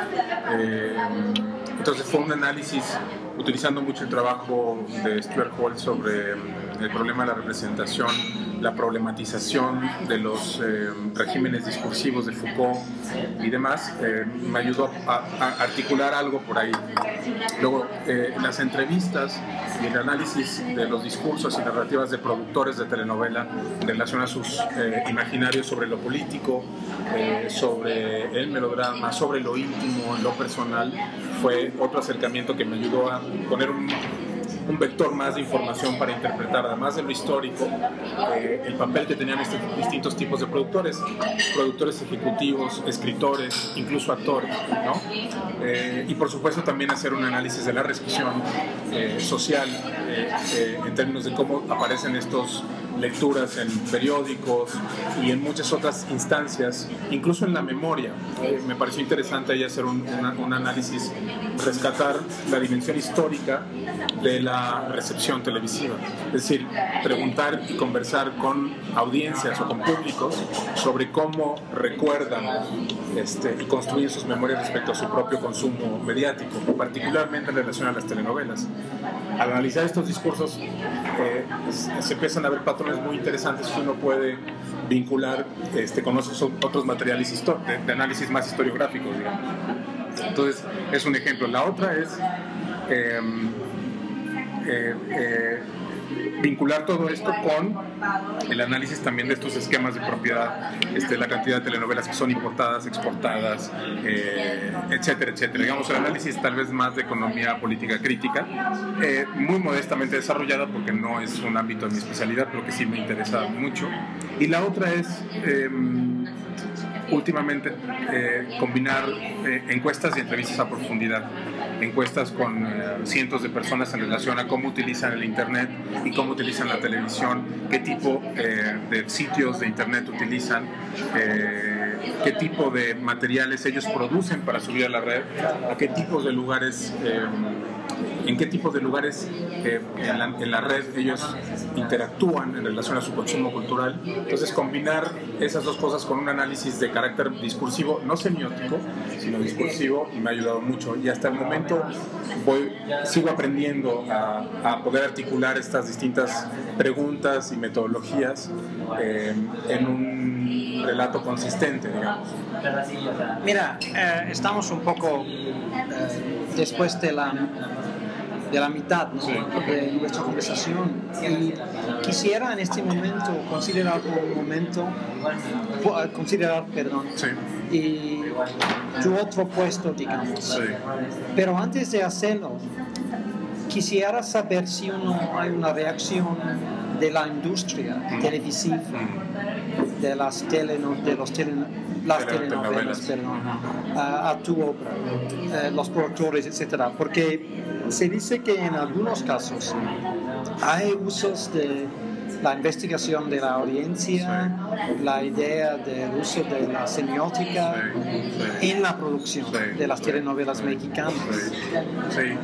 Eh, entonces fue un análisis utilizando mucho el trabajo de Stuart Hall sobre el problema de la representación, la problematización de los eh, regímenes discursivos de Foucault y demás, eh, me ayudó a, a articular algo por ahí. Luego, eh, las entrevistas y el análisis de los discursos y narrativas de productores de telenovela en relación a sus eh, imaginarios sobre lo político, eh, sobre el melodrama, sobre lo íntimo, lo personal, fue otro acercamiento que me ayudó a poner un un vector más de información para interpretar, además de lo histórico, eh, el papel que tenían estos distintos tipos de productores, productores ejecutivos, escritores, incluso actores, ¿no? Eh, y por supuesto también hacer un análisis de la recepción eh, social eh, eh, en términos de cómo aparecen estas lecturas en periódicos y en muchas otras instancias, incluso en la memoria. Eh, me pareció interesante ahí hacer un, una, un análisis, rescatar la dimensión histórica de la recepción televisiva, es decir, preguntar y conversar con audiencias o con públicos sobre cómo recuerdan este, y construyen sus memorias respecto a su propio consumo mediático, particularmente en relación a las telenovelas. Al analizar estos discursos eh, se empiezan a ver patrones muy interesantes que uno puede vincular este, con otros, otros materiales de, de análisis más historiográficos, digamos. Entonces, es un ejemplo. La otra es eh, eh, eh, vincular todo esto con el análisis también de estos esquemas de propiedad, este, la cantidad de telenovelas que son importadas, exportadas, eh, etcétera, etcétera. Digamos, el análisis tal vez más de economía política crítica, eh, muy modestamente desarrollada porque no es un ámbito de mi especialidad, pero que sí me interesa mucho. Y la otra es eh, últimamente eh, combinar eh, encuestas y entrevistas a profundidad, encuestas con eh, cientos de personas en relación a cómo utilizan el internet y cómo utilizan la televisión, qué tipo eh, de sitios de internet utilizan, eh, qué tipo de materiales ellos producen para subir a la red, a qué tipos de lugares eh, en qué tipos de lugares eh, en, la, en la red ellos interactúan en relación a su consumo cultural. Entonces, combinar esas dos cosas con un análisis de carácter discursivo, no semiótico, sino discursivo, y me ha ayudado mucho. Y hasta el momento voy, sigo aprendiendo a, a poder articular estas distintas preguntas y metodologías eh, en un relato consistente, digamos. Mira, eh, estamos un poco eh, después de la de la mitad, ¿no? Sí. De nuestra conversación, y quisiera en este momento considerar un momento considerar, perdón, Sí. y tu otro puesto, digamos. Sí. Pero antes de hacerlo, quisiera saber si uno hay una reacción de la industria mm. televisiva, mm. de las teleno, de los teleno, las telenovelas, perdón, a, a tu obra, eh, los productores, etcétera, porque se dice que en algunos casos hay usos de la investigación de la audiencia, sí. la idea del uso de la semiótica sí, sí. en la producción sí, de las telenovelas sí, mexicanas. Sí. Sí.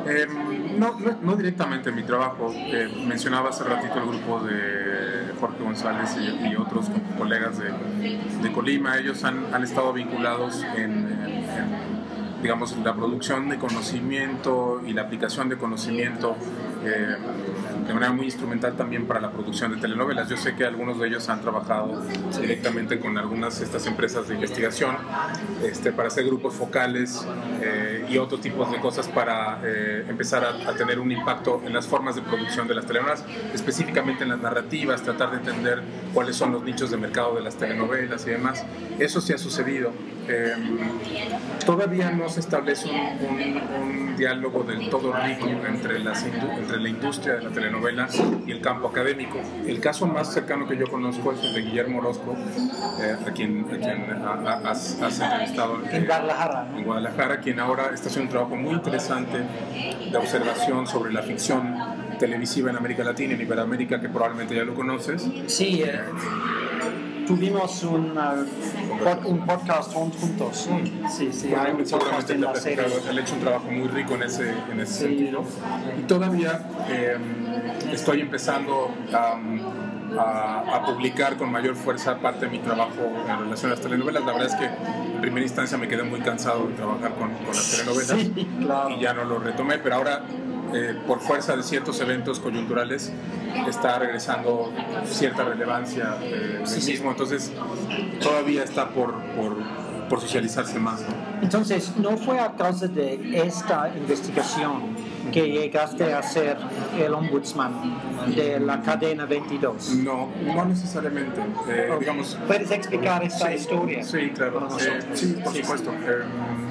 Eh, no, no, no directamente en mi trabajo. Eh, mencionaba hace ratito el grupo de Jorge González y, y otros colegas de, de Colima. Ellos han, han estado vinculados en, en, en digamos, la producción de conocimiento y la aplicación de conocimiento eh, de manera muy instrumental también para la producción de telenovelas. Yo sé que algunos de ellos han trabajado directamente con algunas de estas empresas de investigación este, para hacer grupos focales eh, y otro tipo de cosas para eh, empezar a, a tener un impacto en las formas de producción de las telenovelas, específicamente en las narrativas, tratar de entender cuáles son los nichos de mercado de las telenovelas y demás. Eso sí ha sucedido. Eh, todavía no se establece un, un, un diálogo del todo rico entre, las, entre la industria de la telenovela y el campo académico. El caso más cercano que yo conozco es el de Guillermo Orozco, eh, a quien, a quien a, a, has, has entrevistado en Guadalajara, en Guadalajara, quien ahora está haciendo un trabajo muy interesante de observación sobre la ficción televisiva en América Latina y en Iberoamérica, que probablemente ya lo conoces. Sí, eh, tuvimos un, uh, un podcast juntos. Mm. Sí, sí, bueno, hay un seguramente en te la serie. Él ha hecho un trabajo muy rico en ese, en ese Sí. sentido. Y todavía eh, estoy empezando a, a, a publicar con mayor fuerza parte de mi trabajo en relación a las telenovelas. La verdad es que en primera instancia me quedé muy cansado de trabajar con, con las telenovelas. Sí, claro. Y ya no lo retomé, pero ahora eh, por fuerza de ciertos eventos coyunturales está regresando cierta relevancia eh, Sí, del sí. mismo, entonces todavía está por, por, por socializarse más, ¿no? Entonces, ¿no fue a causa de esta investigación que llegaste a ser el ombudsman de la cadena veintidós? No, no necesariamente. Eh, digamos, ¿Puedes explicar esta sí, historia? Sí, claro. Para Eh, nosotros. sí, por Sí, supuesto. Eh,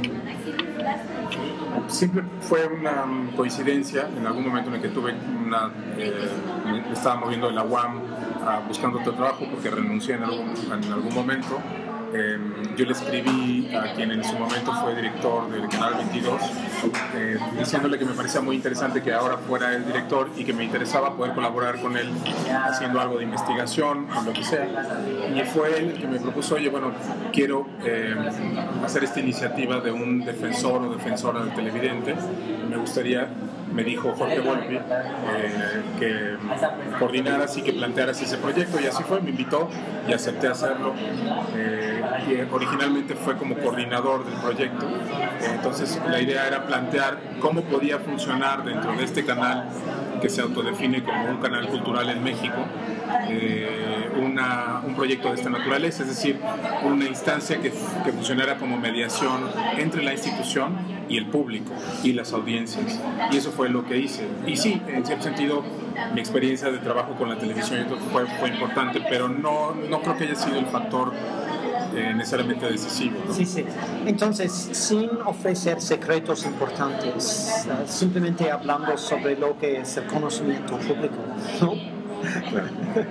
siempre fue una coincidencia en algún momento en el que tuve una eh, me estaba moviendo de la U A M a, buscando otro trabajo porque renuncié en algún, en algún momento. Eh, yo le escribí a quien en su momento fue director del Canal veintidós eh, diciéndole que me parecía muy interesante que ahora fuera el director y que me interesaba poder colaborar con él haciendo algo de investigación o lo que sea, y fue él el que me propuso: oye, bueno, quiero eh, hacer esta iniciativa de un defensor o defensora del televidente, me gustaría, me dijo Jorge Volpi, eh, que coordinaras y que plantearas ese proyecto, y así fue, me invitó y acepté hacerlo. Eh, y originalmente fue como coordinador del proyecto, eh, entonces la idea era plantear cómo podía funcionar dentro de este canal que se autodefine como un canal cultural en México, eh, una, un proyecto de esta naturaleza, es decir, una instancia que, que funcionara como mediación entre la institución y el público y las audiencias, y eso fue lo que hice. Y sí, en cierto sentido mi experiencia de trabajo con la televisión fue, fue importante, pero no, no creo que haya sido el factor eh, necesariamente decisivo, ¿no? Sí, sí. Entonces, sin ofrecer secretos importantes, uh, simplemente hablando sobre lo que es el conocimiento público, ¿no? Claro.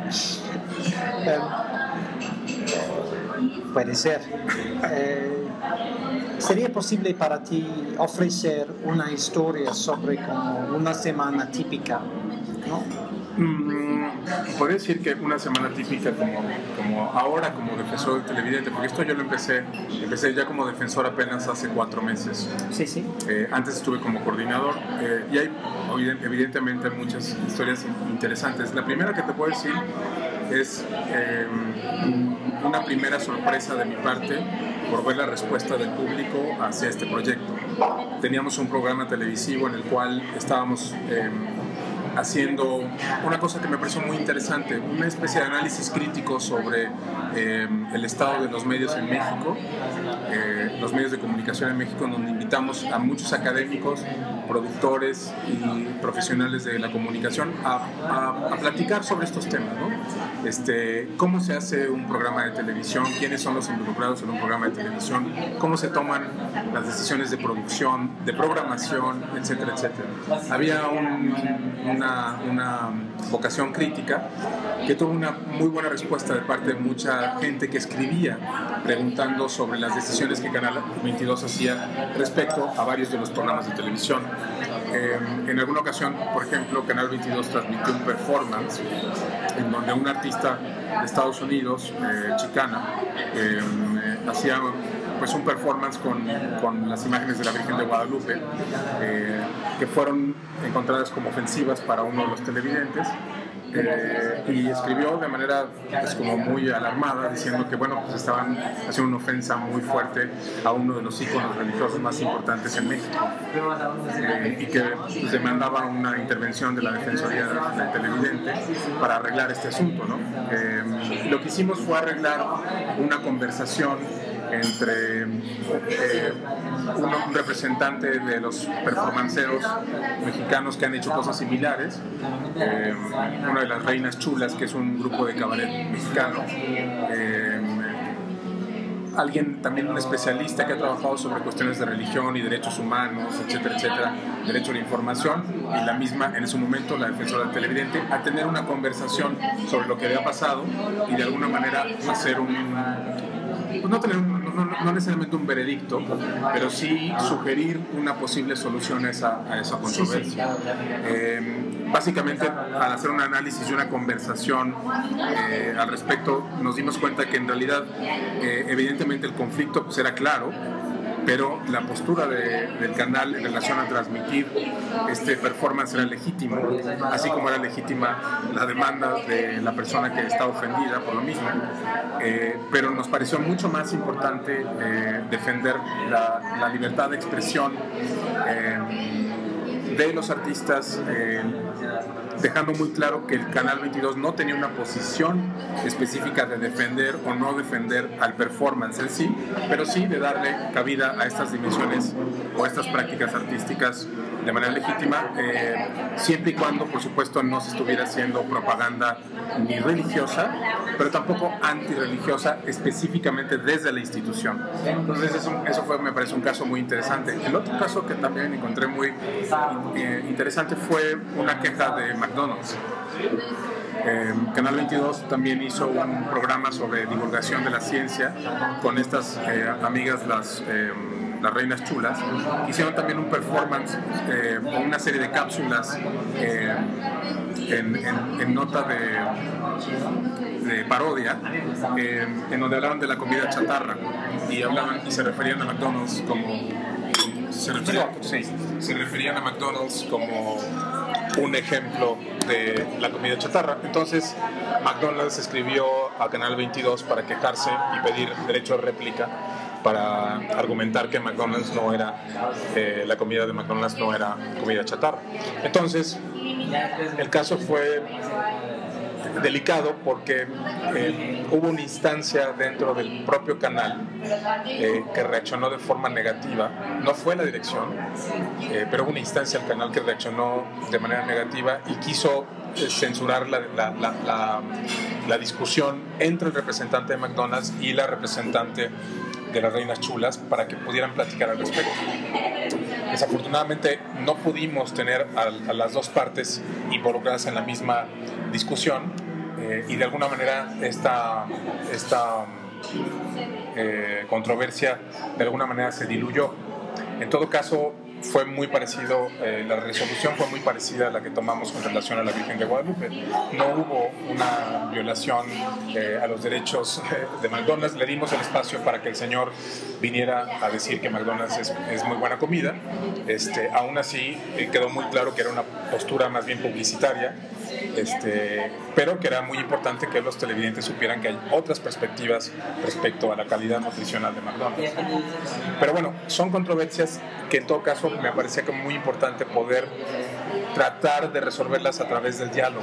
um, puede ser. Eh, ¿Sería posible para ti ofrecer una historia sobre como una semana típica, ¿no? Mm, podría decir que una semana típica como, como ahora como defensor del televidente, porque esto yo lo empecé, empecé ya como defensor apenas hace cuatro meses. Sí, sí. Eh, antes estuve como coordinador eh, y hay evidentemente muchas historias interesantes. La primera que te puedo decir es eh, una primera sorpresa de mi parte por ver la respuesta del público hacia este proyecto. Teníamos un programa televisivo en el cual estábamos eh, haciendo una cosa que me pareció muy interesante, una especie de análisis crítico sobre eh, el estado de los medios en México, eh, los medios de comunicación en México, donde invitamos a muchos académicos, productores y profesionales de la comunicación a, a, a platicar sobre estos temas, ¿no? Este, cómo se hace un programa de televisión, quiénes son los involucrados en un programa de televisión, cómo se toman las decisiones de producción, de programación, etcétera, etcétera. Había un, una, una vocación crítica que tuvo una muy buena respuesta de parte de mucha gente que escribía preguntando sobre las decisiones que Canal veintidós hacía respecto a varios de los programas de televisión. Eh, en alguna ocasión, por ejemplo, Canal veintidós transmitió un performance en donde un artista de Estados Unidos, eh, chicana, eh, hacía pues un performance con, con las imágenes de la Virgen de Guadalupe, eh, que fueron encontradas como ofensivas para uno de los televidentes. Eh, y escribió de manera pues, como muy alarmada, diciendo que bueno, pues estaban haciendo una ofensa muy fuerte a uno de los íconos religiosos más importantes en México, eh, y que pues, demandaba una intervención de la Defensoría del Televidente para arreglar este asunto, ¿no? Eh, lo que hicimos fue arreglar una conversación entre eh, un, un representante de los performanceros mexicanos que han hecho cosas similares, eh, una de las Reinas Chulas, que es un grupo de cabaret mexicano, eh, alguien también, un especialista que ha trabajado sobre cuestiones de religión y derechos humanos, etcétera, etcétera, derecho a la información, y la misma, en ese momento, la defensora del televidente, a tener una conversación sobre lo que había pasado y de alguna manera hacer un... Pues no, tener un, no, no necesariamente un veredicto, pero sí sugerir una posible solución a esa, a esa controversia. Eh, básicamente, al hacer un análisis y una conversación eh, al respecto, nos dimos cuenta que en realidad, eh, evidentemente, el conflicto pues, era claro, pero la postura de, del canal en relación a transmitir este performance era legítimo, así como era legítima la demanda de la persona que está ofendida por lo mismo, eh, pero nos pareció mucho más importante eh, defender la, la libertad de expresión eh, de los artistas, eh, dejando muy claro que el Canal veintidós no tenía una posición específica de defender o no defender al performance en sí, pero sí de darle cabida a estas dimensiones o a estas prácticas artísticas de manera legítima, eh, siempre y cuando, por supuesto, no se estuviera haciendo propaganda ni religiosa, pero tampoco antirreligiosa específicamente desde la institución. Entonces eso, eso fue, me parece un caso muy interesante. El otro caso que también encontré muy eh, interesante fue una queja de McDonald's. Eh, Canal veintidós también hizo un programa sobre divulgación de la ciencia con estas eh, amigas, las, eh, las Reinas Chulas. Hicieron también un performance eh, con una serie de cápsulas eh, en, en, en nota de, de parodia, eh, en donde hablaban de la comida chatarra y hablaban y se referían a McDonald's como se referían, sí, se referían a McDonald's como un ejemplo de la comida chatarra. Entonces McDonald's escribió a Canal veintidós para quejarse y pedir derecho de réplica para argumentar que McDonald's no era eh, la comida de McDonald's no era comida chatarra. Entonces el caso fue delicado porque eh, hubo una instancia dentro del propio canal eh, que reaccionó de forma negativa. No fue la dirección, eh, pero hubo una instancia al canal que reaccionó de manera negativa y quiso eh, censurar la, la, la, la, la discusión entre el representante de McDonald's y la representante de las Reinas Chulas para que pudieran platicar al respecto. Desafortunadamente no pudimos tener a, a las dos partes involucradas en la misma discusión eh, y de alguna manera esta, esta eh, controversia de alguna manera se diluyó. En todo caso fue muy parecido, eh, la resolución fue muy parecida a la que tomamos con relación a la Virgen de Guadalupe. No hubo una violación eh, a los derechos eh, de McDonald's. Le dimos el espacio para que el señor viniera a decir que McDonald's es, es muy buena comida. Este, aún así eh, quedó muy claro que era una postura más bien publicitaria, este, pero que era muy importante que los televidentes supieran que hay otras perspectivas respecto a la calidad nutricional de McDonald's. Pero bueno, son controversias que en todo caso me parecía como muy importante poder tratar de resolverlas a través del diálogo.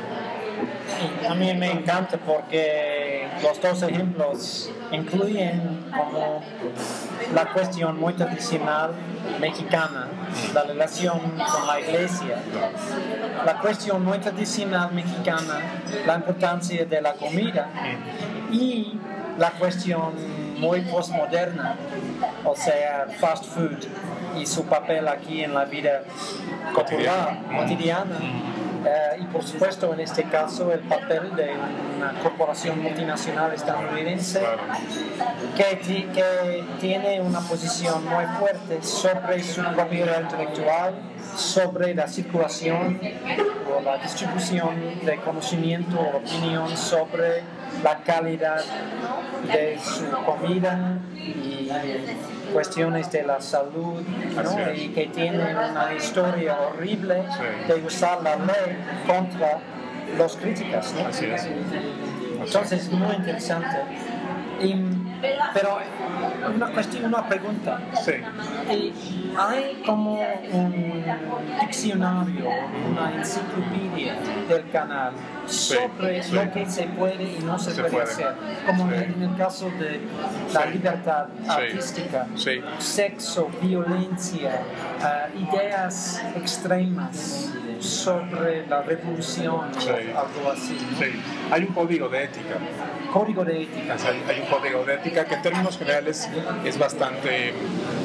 A mí me encanta porque los dos ejemplos incluyen como la cuestión muy tradicional mexicana, la relación con la iglesia, la cuestión muy tradicional mexicana, la importancia de la comida y la cuestión muy postmoderna, o sea, fast food y su papel aquí en la vida popular, cotidiana. Uh, y por supuesto en este caso el papel de una corporación multinacional estadounidense que, ti, que tiene una posición muy fuerte sobre su propiedad intelectual, sobre la circulación o la distribución de conocimiento o opinión sobre la calidad de su comida y cuestiones de la salud, ¿no? Y que tienen una historia horrible Sí. de usar la ley contra los críticos, ¿no? Así es. Entonces es muy interesante. Y, pero una cuestión, una pregunta. Sí. Y hay como un diccionario, una enciclopedia del canal sobre sí. lo que se puede y no se, Se puede, puede. hacer, como Sí. en el caso de la Sí. libertad Sí. artística, Sí. sexo, violencia, uh, ideas extremas sobre la revolución Sí. o algo así, ¿no? Sí. Hay un código de ética. Código de ética. O sea, hay un código de ética que en términos generales es bastante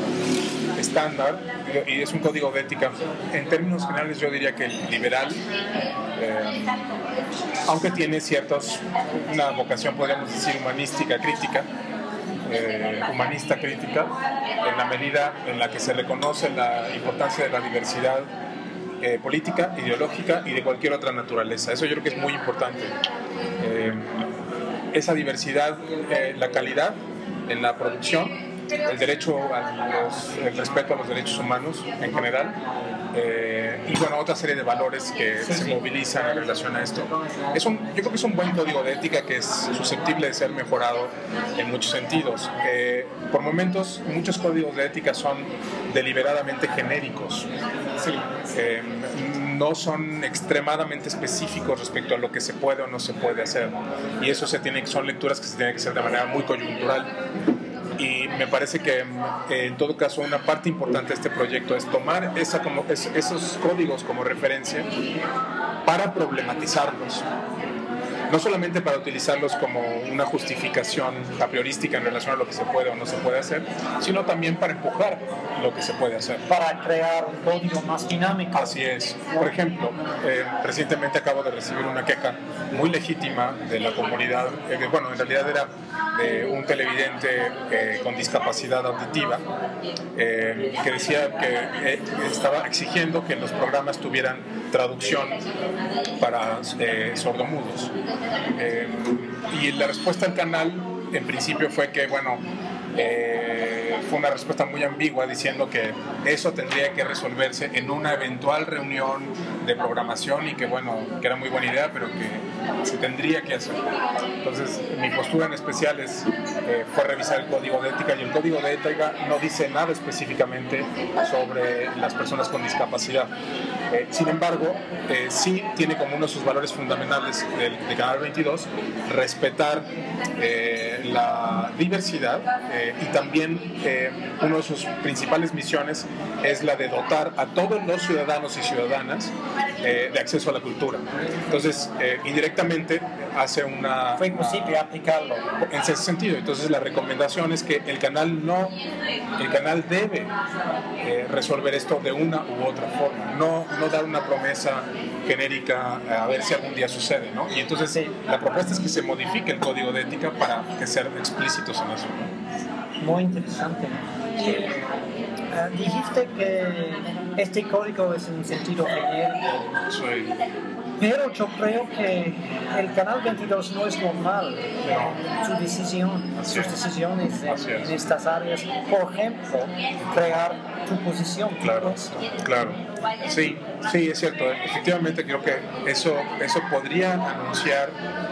estándar y es un código de ética. En términos generales yo diría que liberal, eh, aunque tiene ciertos, una vocación podríamos decir humanística, crítica, eh, humanista crítica, en la medida en la que se reconoce la importancia de la diversidad eh, política, ideológica y de cualquier otra naturaleza. Eso yo creo que es muy importante. Eh, esa diversidad, eh, la calidad en la producción, el derecho a los, el respeto a los derechos humanos en general, eh, y bueno, otra serie de valores que se movilizan en relación a esto. Es un, yo creo que es un buen código de ética que es susceptible de ser mejorado en muchos sentidos. Eh, por momentos, muchos códigos de ética son deliberadamente genéricos. Eh, no son extremadamente específicos respecto a lo que se puede o no se puede hacer. Y eso se tiene, son lecturas que se tienen que hacer de manera muy coyuntural. Y me parece que eh, en todo caso una parte importante de este proyecto es tomar esa como, es, esos códigos como referencia para problematizarlos. No solamente para utilizarlos como una justificación a priorística en relación a lo que se puede o no se puede hacer, sino también para empujar lo que se puede hacer. Para crear un código más dinámico. Así es. Por ejemplo, eh, recientemente acabo de recibir una queja muy legítima de la comunidad, eh, que bueno, en realidad era de un televidente eh, con discapacidad auditiva, eh, que decía que eh, estaba exigiendo que los programas tuvieran traducción para eh, sordomudos. Eh, y la respuesta al canal en principio fue que, bueno, eh, fue una respuesta muy ambigua diciendo que eso tendría que resolverse en una eventual reunión de programación y que, bueno, que era muy buena idea, pero que se tendría que hacer. Entonces, mi postura en especial es, eh, fue revisar el código de ética, y el código de ética no dice nada específicamente sobre las personas con discapacidad. Eh, sin embargo, eh, sí tiene como uno de sus valores fundamentales de, de Canal veintidós respetar eh, la diversidad eh, y también eh, una de sus principales misiones es la de dotar a todos los ciudadanos y ciudadanas eh, de acceso a la cultura. Entonces, eh, indirectamente hace una... Fue imposible aplicarlo. En ese sentido, entonces la recomendación es que el canal no, el canal debe eh, resolver esto de una u otra forma, no, no dar una promesa genérica a ver si algún día sucede, ¿no? Y entonces Sí. la propuesta es que se modifique el código de ética para que sean explícitos en eso, ¿no? Muy interesante. Y, eh, dijiste que este código es en un sentido genérico, Soy, pero yo creo que el Canal veintidós no es normal en su decisión, Así sus es. decisiones en, Así es. en estas áreas. Por ejemplo, crear tu posición, tu claro, puesto. claro. Sí, sí, es cierto. Efectivamente creo que eso, eso podría anunciar,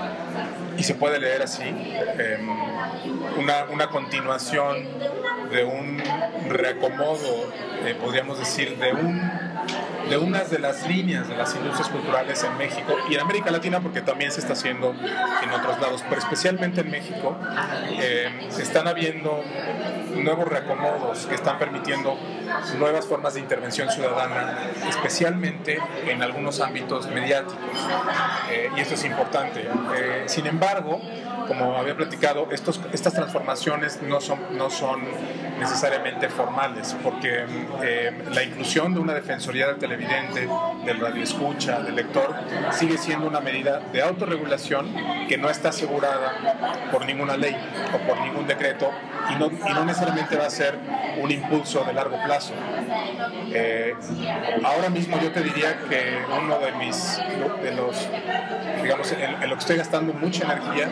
y se puede leer así, eh, una, una continuación de un reacomodo, eh, podríamos decir, de un de unas de las líneas de las industrias culturales en México y en América Latina, porque también se está haciendo en otros lados, pero especialmente en México, eh, están habiendo nuevos reacomodos que están permitiendo nuevas formas de intervención ciudadana, especialmente en algunos ámbitos mediáticos, eh, y esto es importante. Eh, sin embargo, como había platicado, estos, estas transformaciones no son, no son necesariamente formales, porque eh, la inclusión de una defensoría del televidente, del radioescucha, del lector, sigue siendo una medida de autorregulación que no está asegurada por ninguna ley o por ningún decreto y no, y no necesariamente va a ser un impulso de largo plazo. Eh, ahora mismo yo te diría que uno de mis, de los, digamos, en, en lo que estoy gastando mucha energía este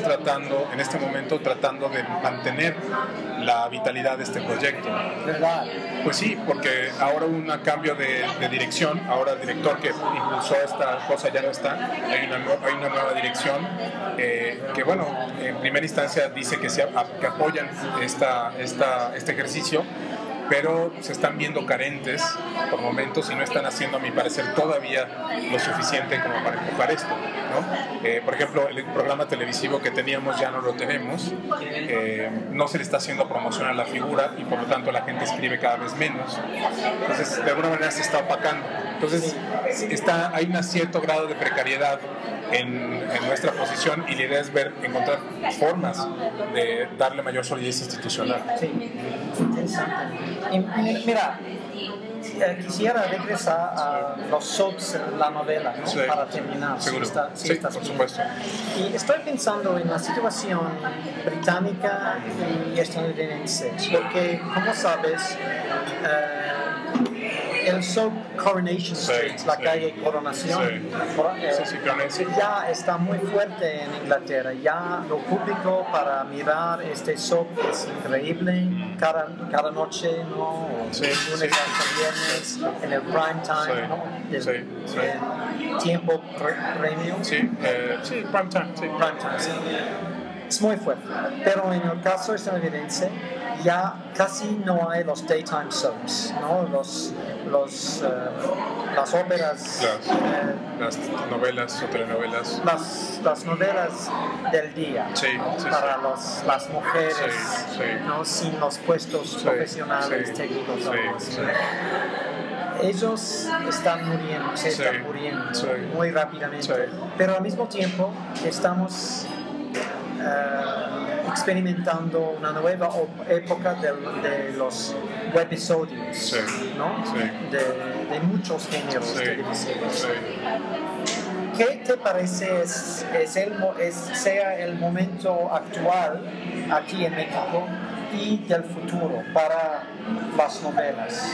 tratando, en este momento, tratando de mantener la vitalidad de este proyecto. ¿Verdad? Pues sí, porque ahora hubo un cambio de, de dirección, ahora el director que impulsó esta cosa ya no está, hay una, hay una nueva dirección eh, que, bueno, en primera instancia dice que, se, que apoyan esta, esta, este ejercicio, pero se están viendo carentes por momentos y no están haciendo, a mi parecer, todavía lo suficiente como para empujar esto, ¿no? Eh, por ejemplo, el programa televisivo que teníamos ya no lo tenemos, eh, no se le está haciendo promoción a la figura y por lo tanto la gente escribe cada vez menos. Entonces, de alguna manera se está opacando. Entonces, está, hay un cierto grado de precariedad en, en nuestra posición y la idea es ver, encontrar formas de darle mayor solidez institucional. Sí, interesante. Y mira, eh, quisiera regresar a los soaps, la novela, ¿no? Sí. Para terminar. Seguro. Si está, si sí, estás por bien. supuesto. Y estoy pensando en la situación británica y estadounidense, porque, como sabes, eh, el soap Coronation Street, Sí, la sí. calle Coronación, Sí. por- eh, Sí, sí, Coronation. ya está muy fuerte en Inglaterra. Ya lo público para mirar este soap es increíble cada, cada noche, ¿no? O Sí, lunes sí. hasta viernes, en el prime time, Sí, ¿no? Del, sí, sí. del tiempo pre- premium. Sí, eh, sí, prime time, sí. Prime time, sí. Es muy fuerte. Pero en el caso estadounidense ya casi no hay los daytime soaps, ¿no? Los, los, eh, las óperas, Las, eh, las novelas o telenovelas. las, las novelas del día, Sí, ¿no? sí, para sí. los, las mujeres, Sí, sí. ¿no? Sin los puestos Sí, profesionales, sí, técnicos, sí, algo así. sí. Ellos están muriendo, se Sí, están muriendo sí. muy rápidamente, Sí. pero al mismo tiempo estamos eh, experimentando una nueva o- época de, de los webisodios, Sí, ¿no? sí. De, de muchos géneros Sí, televisivos. sí. ¿Qué te parece es, es el, mo- es, sea el momento actual aquí en México y del futuro para las novelas?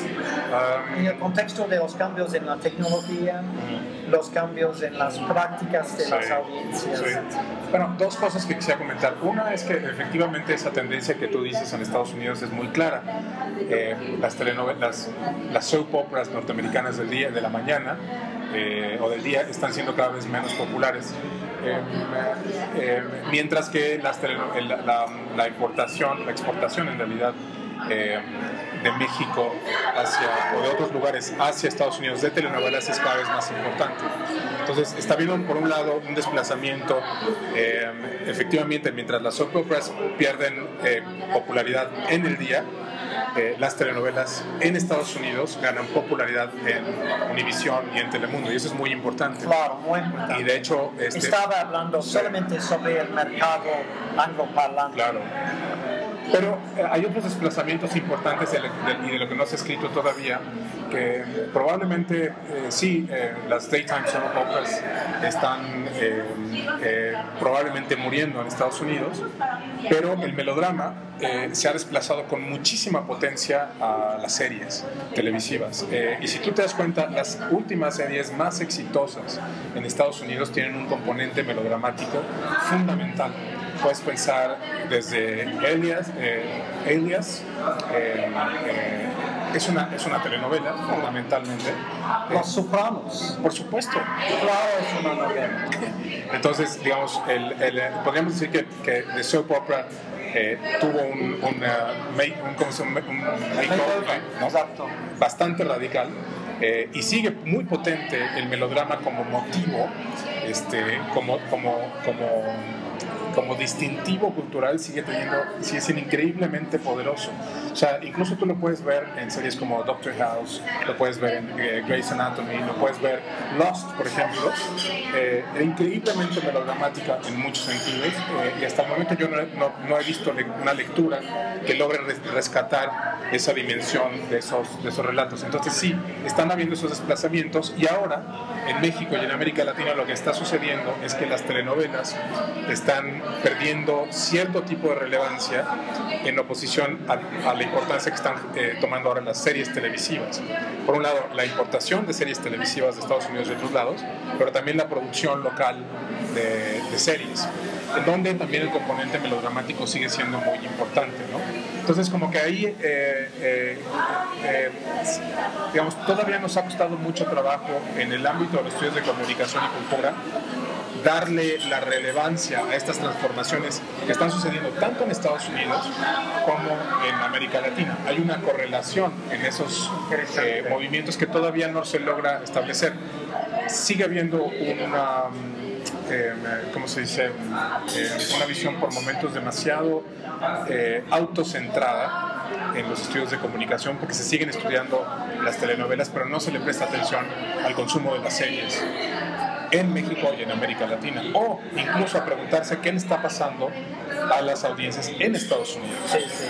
Um, En el contexto de los cambios en la tecnología, los cambios en las prácticas de Sí, las audiencias. sí. Bueno, dos cosas que quisiera comentar. Una es que efectivamente esa tendencia que tú dices en Estados Unidos es muy clara. Eh, las telenovelas, las soap operas norteamericanas del día, de la mañana eh, o del día están siendo cada vez menos populares. Eh, eh, mientras que las teleno- la, la, la importación, la exportación en realidad eh, de México hacia, o de otros lugares hacia Estados Unidos de telenovelas es cada vez más importante. Entonces está habiendo por un lado un desplazamiento, eh, efectivamente, mientras las soap operas pierden eh, popularidad en el día, eh, las telenovelas en Estados Unidos ganan popularidad en Univisión y en Telemundo, y eso es muy importante. Claro, muy importante. Y de hecho, este, Estaba hablando solamente sobre el mercado angloparlante. claro. Pero eh, hay otros desplazamientos importantes de, de- y de lo que no se ha escrito todavía, que probablemente eh, sí, eh, las daytime soap operas están eh, eh, probablemente muriendo en Estados Unidos, pero el melodrama eh, se ha desplazado con muchísima potencia a las series televisivas. Eh, y si tú te das cuenta, las últimas series más exitosas en Estados Unidos tienen un componente melodramático fundamental. Puedes pensar desde Alias, eh, Alias eh, eh, es, una, es una telenovela fundamentalmente. Los Sopranos. Por supuesto. Claro, es una novela. Entonces, digamos, el, el, podríamos decir que, que The Soap Opera eh, tuvo un, una, make- un, ¿cómo se llama? un makeover, ¿no? Exacto. Bastante radical. Eh, y sigue muy potente el melodrama como motivo, este, como, como, como, como distintivo cultural, sigue teniendo, sigue siendo increíblemente poderoso. O sea, incluso tú lo puedes ver en series como Doctor House, lo puedes ver en eh, Grey's Anatomy, lo puedes ver Lost, por ejemplo, eh, es increíblemente melodramática en muchos sentidos, eh, y hasta el momento yo no, no, no he visto le- una lectura que logre res- rescatar esa dimensión de esos, de esos relatos. Entonces sí, están habiendo esos desplazamientos, y ahora en México y en América Latina lo que está sucediendo es que las telenovelas están perdiendo cierto tipo de relevancia en oposición a, a la importancia que están eh, tomando ahora las series televisivas. Por un lado, la importación de series televisivas de Estados Unidos y de otros lados, pero también la producción local de, de series. en donde también el componente melodramático sigue siendo muy importante, ¿no? Entonces, como que ahí, eh, eh, eh, digamos, todavía nos ha costado mucho trabajo en el ámbito de los estudios de comunicación y cultura darle la relevancia a estas transformaciones que están sucediendo tanto en Estados Unidos como en América Latina. Hay una correlación en esos eh, movimientos que todavía no se logra establecer. Sigue habiendo una, eh, ¿cómo se dice? Eh, una visión por momentos demasiado eh, autocentrada en los estudios de comunicación, porque se siguen estudiando las telenovelas, pero no se le presta atención al consumo de las series en México y en América Latina, o incluso a preguntarse qué le está pasando a las audiencias en Estados Unidos. Sí, sí.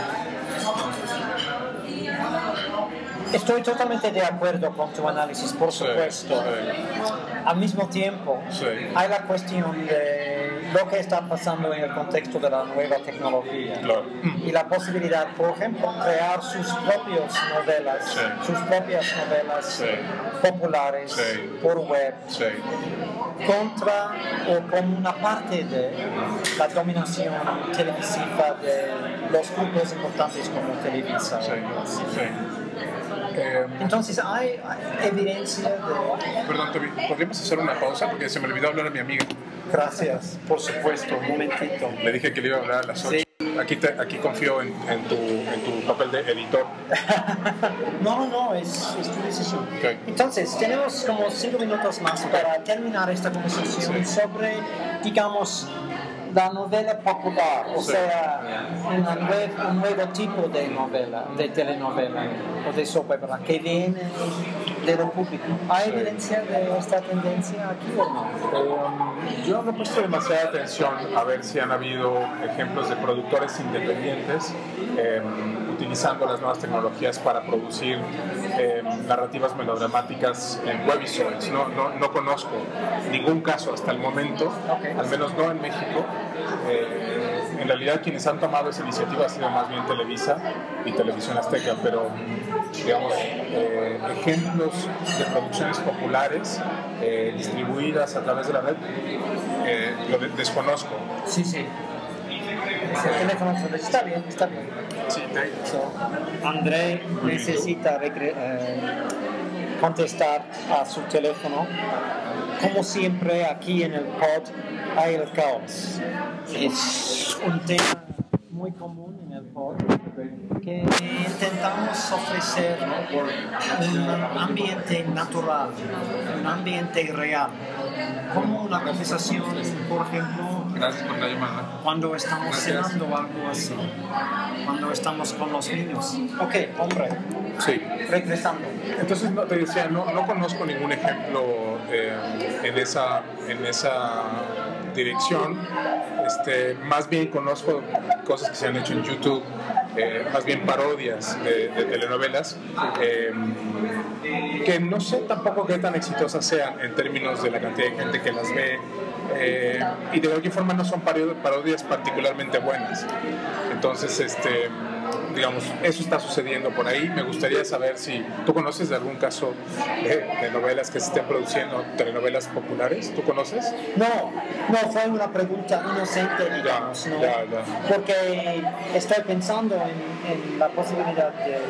Estoy totalmente de acuerdo con tu análisis, por supuesto. Sí, sí. Al mismo tiempo, Sí. hay la cuestión de lo que está pasando en el contexto de la nueva tecnología. Claro. Y la posibilidad, por ejemplo, crear sus propias novelas, Sí. sus propias novelas Sí. populares Sí. por web, Sí. contra o como una parte de la dominación televisiva de los grupos importantes como Televisa. Sí. Sí. Eh, Entonces hay, hay evidencia de... perdón, Toby, ¿podríamos hacer una pausa? Porque se me olvidó hablar a mi amiga. Gracias, por supuesto, un momentito. Le dije que le iba a hablar a las ocho. Sí. Aquí, te, aquí confío en, en, tu, en tu papel de editor. No, no, no, es, es tu decisión. Okay. Entonces, tenemos como cinco minutos más para terminar esta conversación Sí. sobre, digamos, la novela popular, o Sí. sea, una nue- un nuevo tipo de novela, de telenovela o de soap opera que viene de lo público. ¿Hay Sí. evidencia de esta tendencia aquí o no? Um, yo no he puesto demasiada atención a ver si han habido ejemplos de productores independientes eh, utilizando las nuevas tecnologías para producir eh, narrativas melodramáticas en webisodios. No, no, no conozco ningún caso hasta el momento, Okay. al menos no en México. Eh, en realidad quienes han tomado esa iniciativa ha sido más bien Televisa y Televisión Azteca, pero digamos, eh, ejemplos de producciones populares eh, distribuidas a través de la red, eh, lo de- desconozco. Sí, sí. Es el teléfono, está bien, está bien. Sí, te- So, André necesita regre- eh, contestar a su teléfono. Como siempre, aquí en el pod hay el caos. Es un tema muy común en el pod que intentamos ofrecer un ambiente natural, un ambiente real, como una conversación, por ejemplo, Gracias por la llamada. cuando estamos cenando o algo así, cuando estamos con los niños. Ok, hombre, Sí. regresando. Entonces, no, te decía, no, no conozco ningún ejemplo eh, en, esa, en esa dirección. Este, más bien conozco cosas que se han hecho en YouTube, eh, más bien parodias de, de telenovelas, eh, que no sé tampoco qué tan exitosas sean en términos de la cantidad de gente que las ve. Eh, y de cualquier forma no son parodias particularmente buenas. Entonces, este, digamos, eso está sucediendo por ahí. Me gustaría saber si tú conoces de algún caso de, de novelas que se estén produciendo, telenovelas populares. ¿Tú conoces? No, no fue una pregunta inocente, digamos, Ya, ¿no? ya, ya. Porque estoy pensando en, en la posibilidad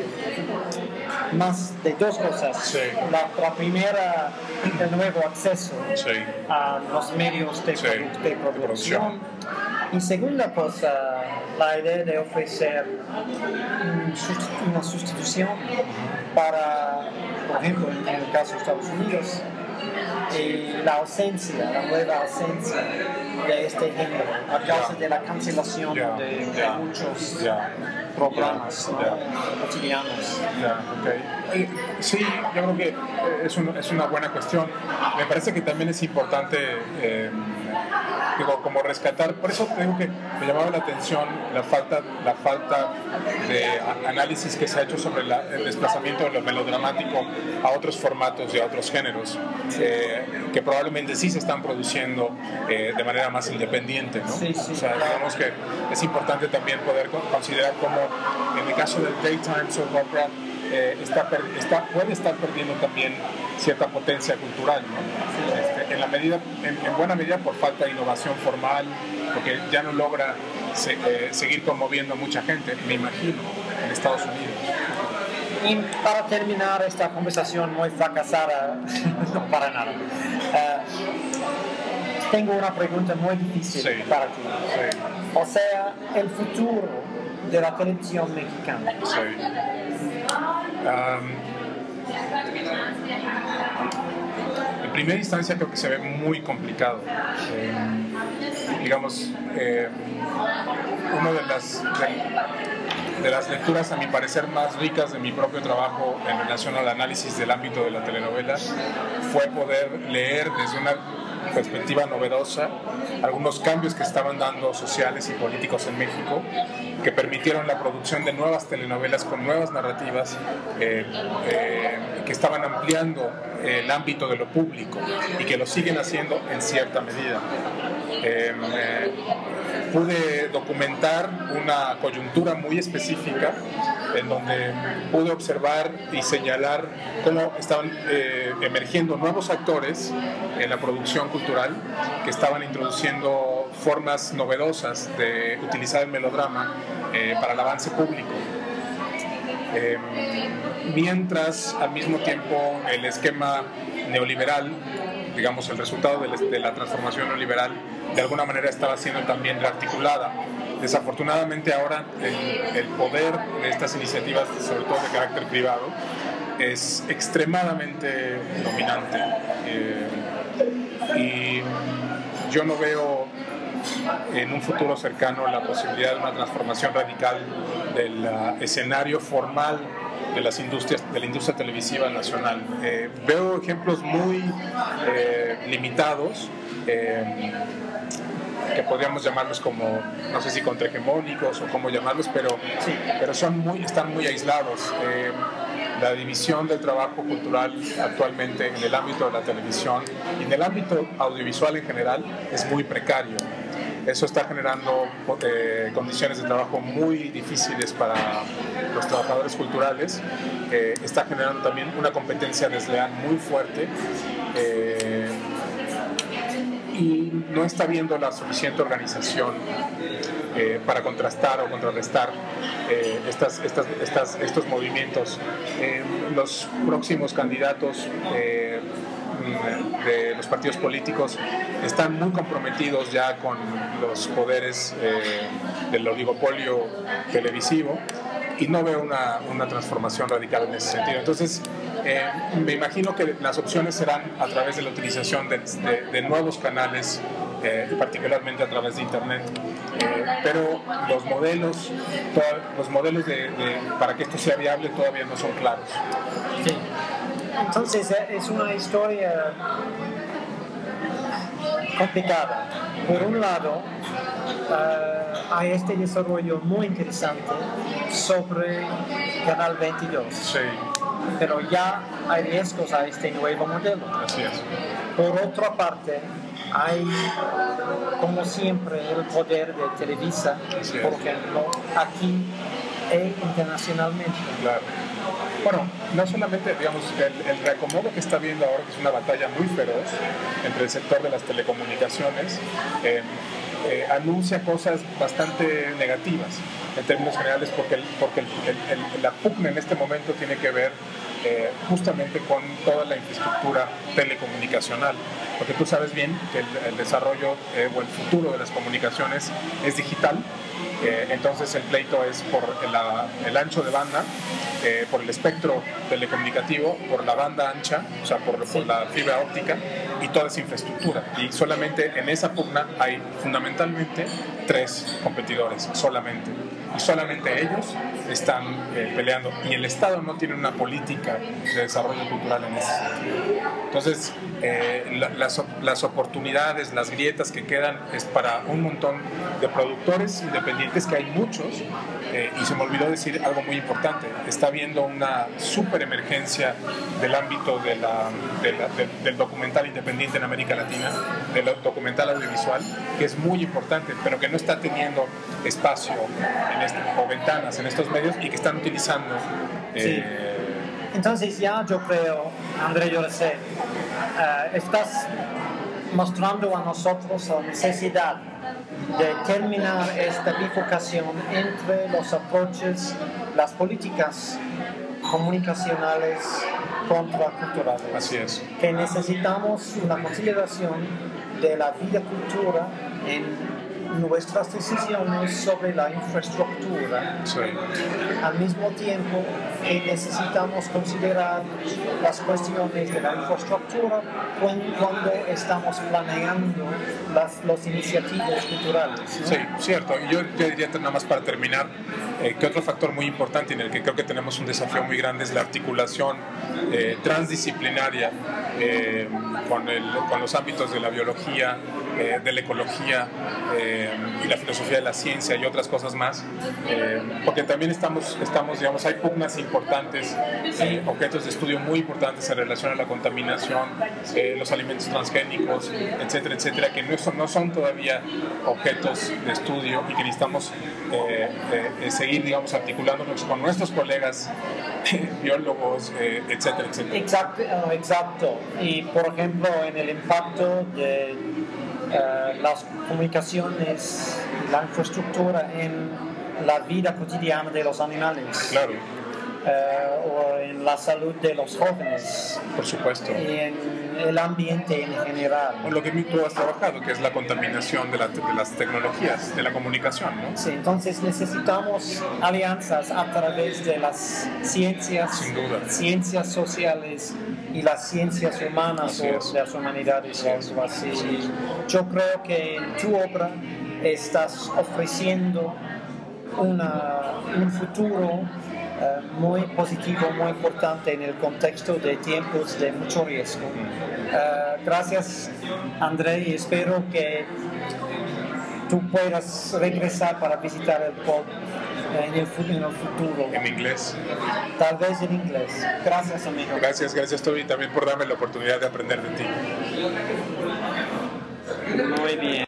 de más de dos cosas. Sí. La, la primera, el nuevo acceso Sí. a los medios de, Sí, produ- de de producción. producción. Y segunda cosa, la idea de ofrecer un sust- una sustitución para, por ejemplo, en el caso de Estados Unidos, eh, la ausencia, la nueva ausencia de este género a causa Ya. de la cancelación Ya, de, de ya, muchos ya, programas, ¿no? ya. cotidianos. Ya, okay. Eh, sí, yo creo que eh, es, un- es una buena cuestión. Me parece que también es importante, eh, digo, como rescatar. Por eso te digo que me llamaba la atención la falta, la falta de a- análisis que se ha hecho sobre la- el desplazamiento de lo melodramático a otros formatos y a otros géneros, eh, que probablemente sí se están produciendo eh, de manera más independiente, ¿no? Sí, sí, o sea, claro. digamos que es importante también poder con- considerar cómo en el caso del daytime soap opera eh, está, per- está, puede estar perdiendo también cierta potencia cultural, ¿no? Este, en, la medida, en, en buena medida por falta de innovación formal, porque ya no logra se, eh, seguir conmoviendo a mucha gente, me imagino, en Estados Unidos. Y para terminar esta conversación muy fracasada, no para nada, uh, tengo una pregunta muy difícil sí, para ti. Sí. O sea, el futuro de la televisión mexicana. Sí. Um, en primera instancia creo que se ve muy complicado. Eh, digamos, eh, una de las, de, de las lecturas, a mi parecer, más ricas de mi propio trabajo en relación al análisis del ámbito de la telenovela fue poder leer desde una perspectiva novedosa algunos cambios que estaban dando sociales y políticos en México, que permitieron la producción de nuevas telenovelas con nuevas narrativas, eh, eh, que estaban ampliando el ámbito de lo público y que lo siguen haciendo en cierta medida. Eh, eh, pude documentar una coyuntura muy específica en donde pude observar y señalar cómo estaban eh, emergiendo nuevos actores en la producción cultural que estaban introduciendo formas novedosas de utilizar el melodrama eh, para el avance público. Eh, mientras al mismo tiempo el esquema neoliberal, digamos el resultado de, de la transformación neoliberal, de alguna manera estaba siendo también rearticulada. Desafortunadamente ahora el, el poder de estas iniciativas, sobre todo de carácter privado, es extremadamente dominante. Eh, y yo no veo en un futuro cercano la posibilidad de una transformación radical del uh, escenario formal de las industrias, de la industria televisiva nacional. Eh, veo ejemplos muy eh, limitados, eh, que podríamos llamarlos como, no sé si contrahegemónicos o cómo llamarlos, pero, sí, pero son muy, están muy aislados. Eh, la división del trabajo cultural actualmente en el ámbito de la televisión y en el ámbito audiovisual en general es muy precario. Eso está generando eh, condiciones de trabajo muy difíciles para los trabajadores culturales. Eh, está generando también una competencia desleal muy fuerte. Eh, y no está habiendo la suficiente organización eh, para contrastar o contrarrestar eh, estas, estas, estas, estos movimientos. Eh, los próximos candidatos eh, de los partidos políticos están muy comprometidos ya con los poderes eh, del oligopolio televisivo y no veo una, una transformación radical en ese sentido. Entonces, eh, me imagino que las opciones serán a través de la utilización de, de, de nuevos canales, eh, particularmente a través de Internet. Eh, pero los modelos, toda, los modelos de, de, para que esto sea viable todavía no son claros. Sí. Entonces, es una historia complicada. Por un lado, uh, hay este desarrollo muy interesante sobre Canal veintidós. Sí. Pero ya hay riesgos a este nuevo modelo. Así es. Por otra parte, hay, como siempre, el poder de Televisa, por ejemplo, aquí e internacionalmente. Claro. Bueno, no solamente, digamos, el, el reacomodo que está viendo ahora, que es una batalla muy feroz entre el sector de las telecomunicaciones, eh, eh, anuncia cosas bastante negativas en términos generales, porque, el, porque el, el, el, la pugna en este momento tiene que ver eh, justamente con toda la infraestructura telecomunicacional, porque tú sabes bien que el, el desarrollo eh, o el futuro de las comunicaciones es digital. Eh, entonces el pleito es por la, el ancho de banda, eh, por el espectro telecomunicativo, por la banda ancha, o sea, por, por la fibra óptica y toda esa infraestructura. Y solamente en esa pugna hay fundamentalmente tres competidores, solamente. Y solamente ellos están eh, peleando. Y el Estado no tiene una política de desarrollo cultural en ese sentido. Entonces, eh, la, las, las oportunidades, las grietas que quedan es para un montón de productores independientes, que hay muchos. Eh, y se me olvidó decir algo muy importante. Está habiendo una super emergencia del ámbito de la, de la, de, del documental independiente en América Latina, del documental audiovisual, que es muy importante, pero que no está teniendo espacio en este, o ventanas en estos medios y que están utilizando. Eh, sí. Entonces ya yo creo, André, yo lo sé, uh, estás mostrando a nosotros la necesidad de terminar esta bifurcación entre los approaches, las políticas comunicacionales contraculturales. Así es. Que necesitamos una consideración de la vida cultura en nuestras decisiones sobre la infraestructura. Sí. Al mismo tiempo que necesitamos considerar las cuestiones de la infraestructura cuando estamos planeando las, las iniciativas culturales, ¿no? Sí, cierto. Y yo, yo diría, nada más para terminar, eh, que otro factor muy importante en el que creo que tenemos un desafío muy grande es la articulación eh, transdisciplinaria eh, con, el, con los ámbitos de la biología, eh, de la ecología eh, y la filosofía de la ciencia y otras cosas más, eh, porque también estamos, estamos, digamos, hay pugnas importantes, eh, objetos de estudio muy importantes en relación a la contaminación, eh, los alimentos transgénicos, etcétera, etcétera, que no son, no son todavía objetos de estudio y que necesitamos eh, eh, seguir, digamos, articulándonos con nuestros colegas eh, biólogos, eh, etcétera, etcétera. Exacto, exacto. Y por ejemplo, en el impacto de uh, las comunicaciones, la infraestructura en la vida cotidiana de los animales. Claro. Uh, o en la salud de los jóvenes. Por supuesto. Y en el ambiente en general. O lo que tú has trabajado, que es la contaminación de, la, de las tecnologías, de la comunicación, ¿no? Sí, entonces necesitamos alianzas a través de las ciencias, Sin duda. ciencias sociales y las ciencias humanas Así o es. las humanidades o algo así. Yo creo que en tu obra estás ofreciendo una, un futuro Uh, muy positivo, muy importante en el contexto de tiempos de mucho riesgo. Uh, gracias, André, y espero que tú puedas regresar para visitar el pod en el, en el futuro. En inglés. Tal vez en inglés. Gracias, amigo. Gracias, gracias, Toby, también por darme la oportunidad de aprender de ti. Muy bien.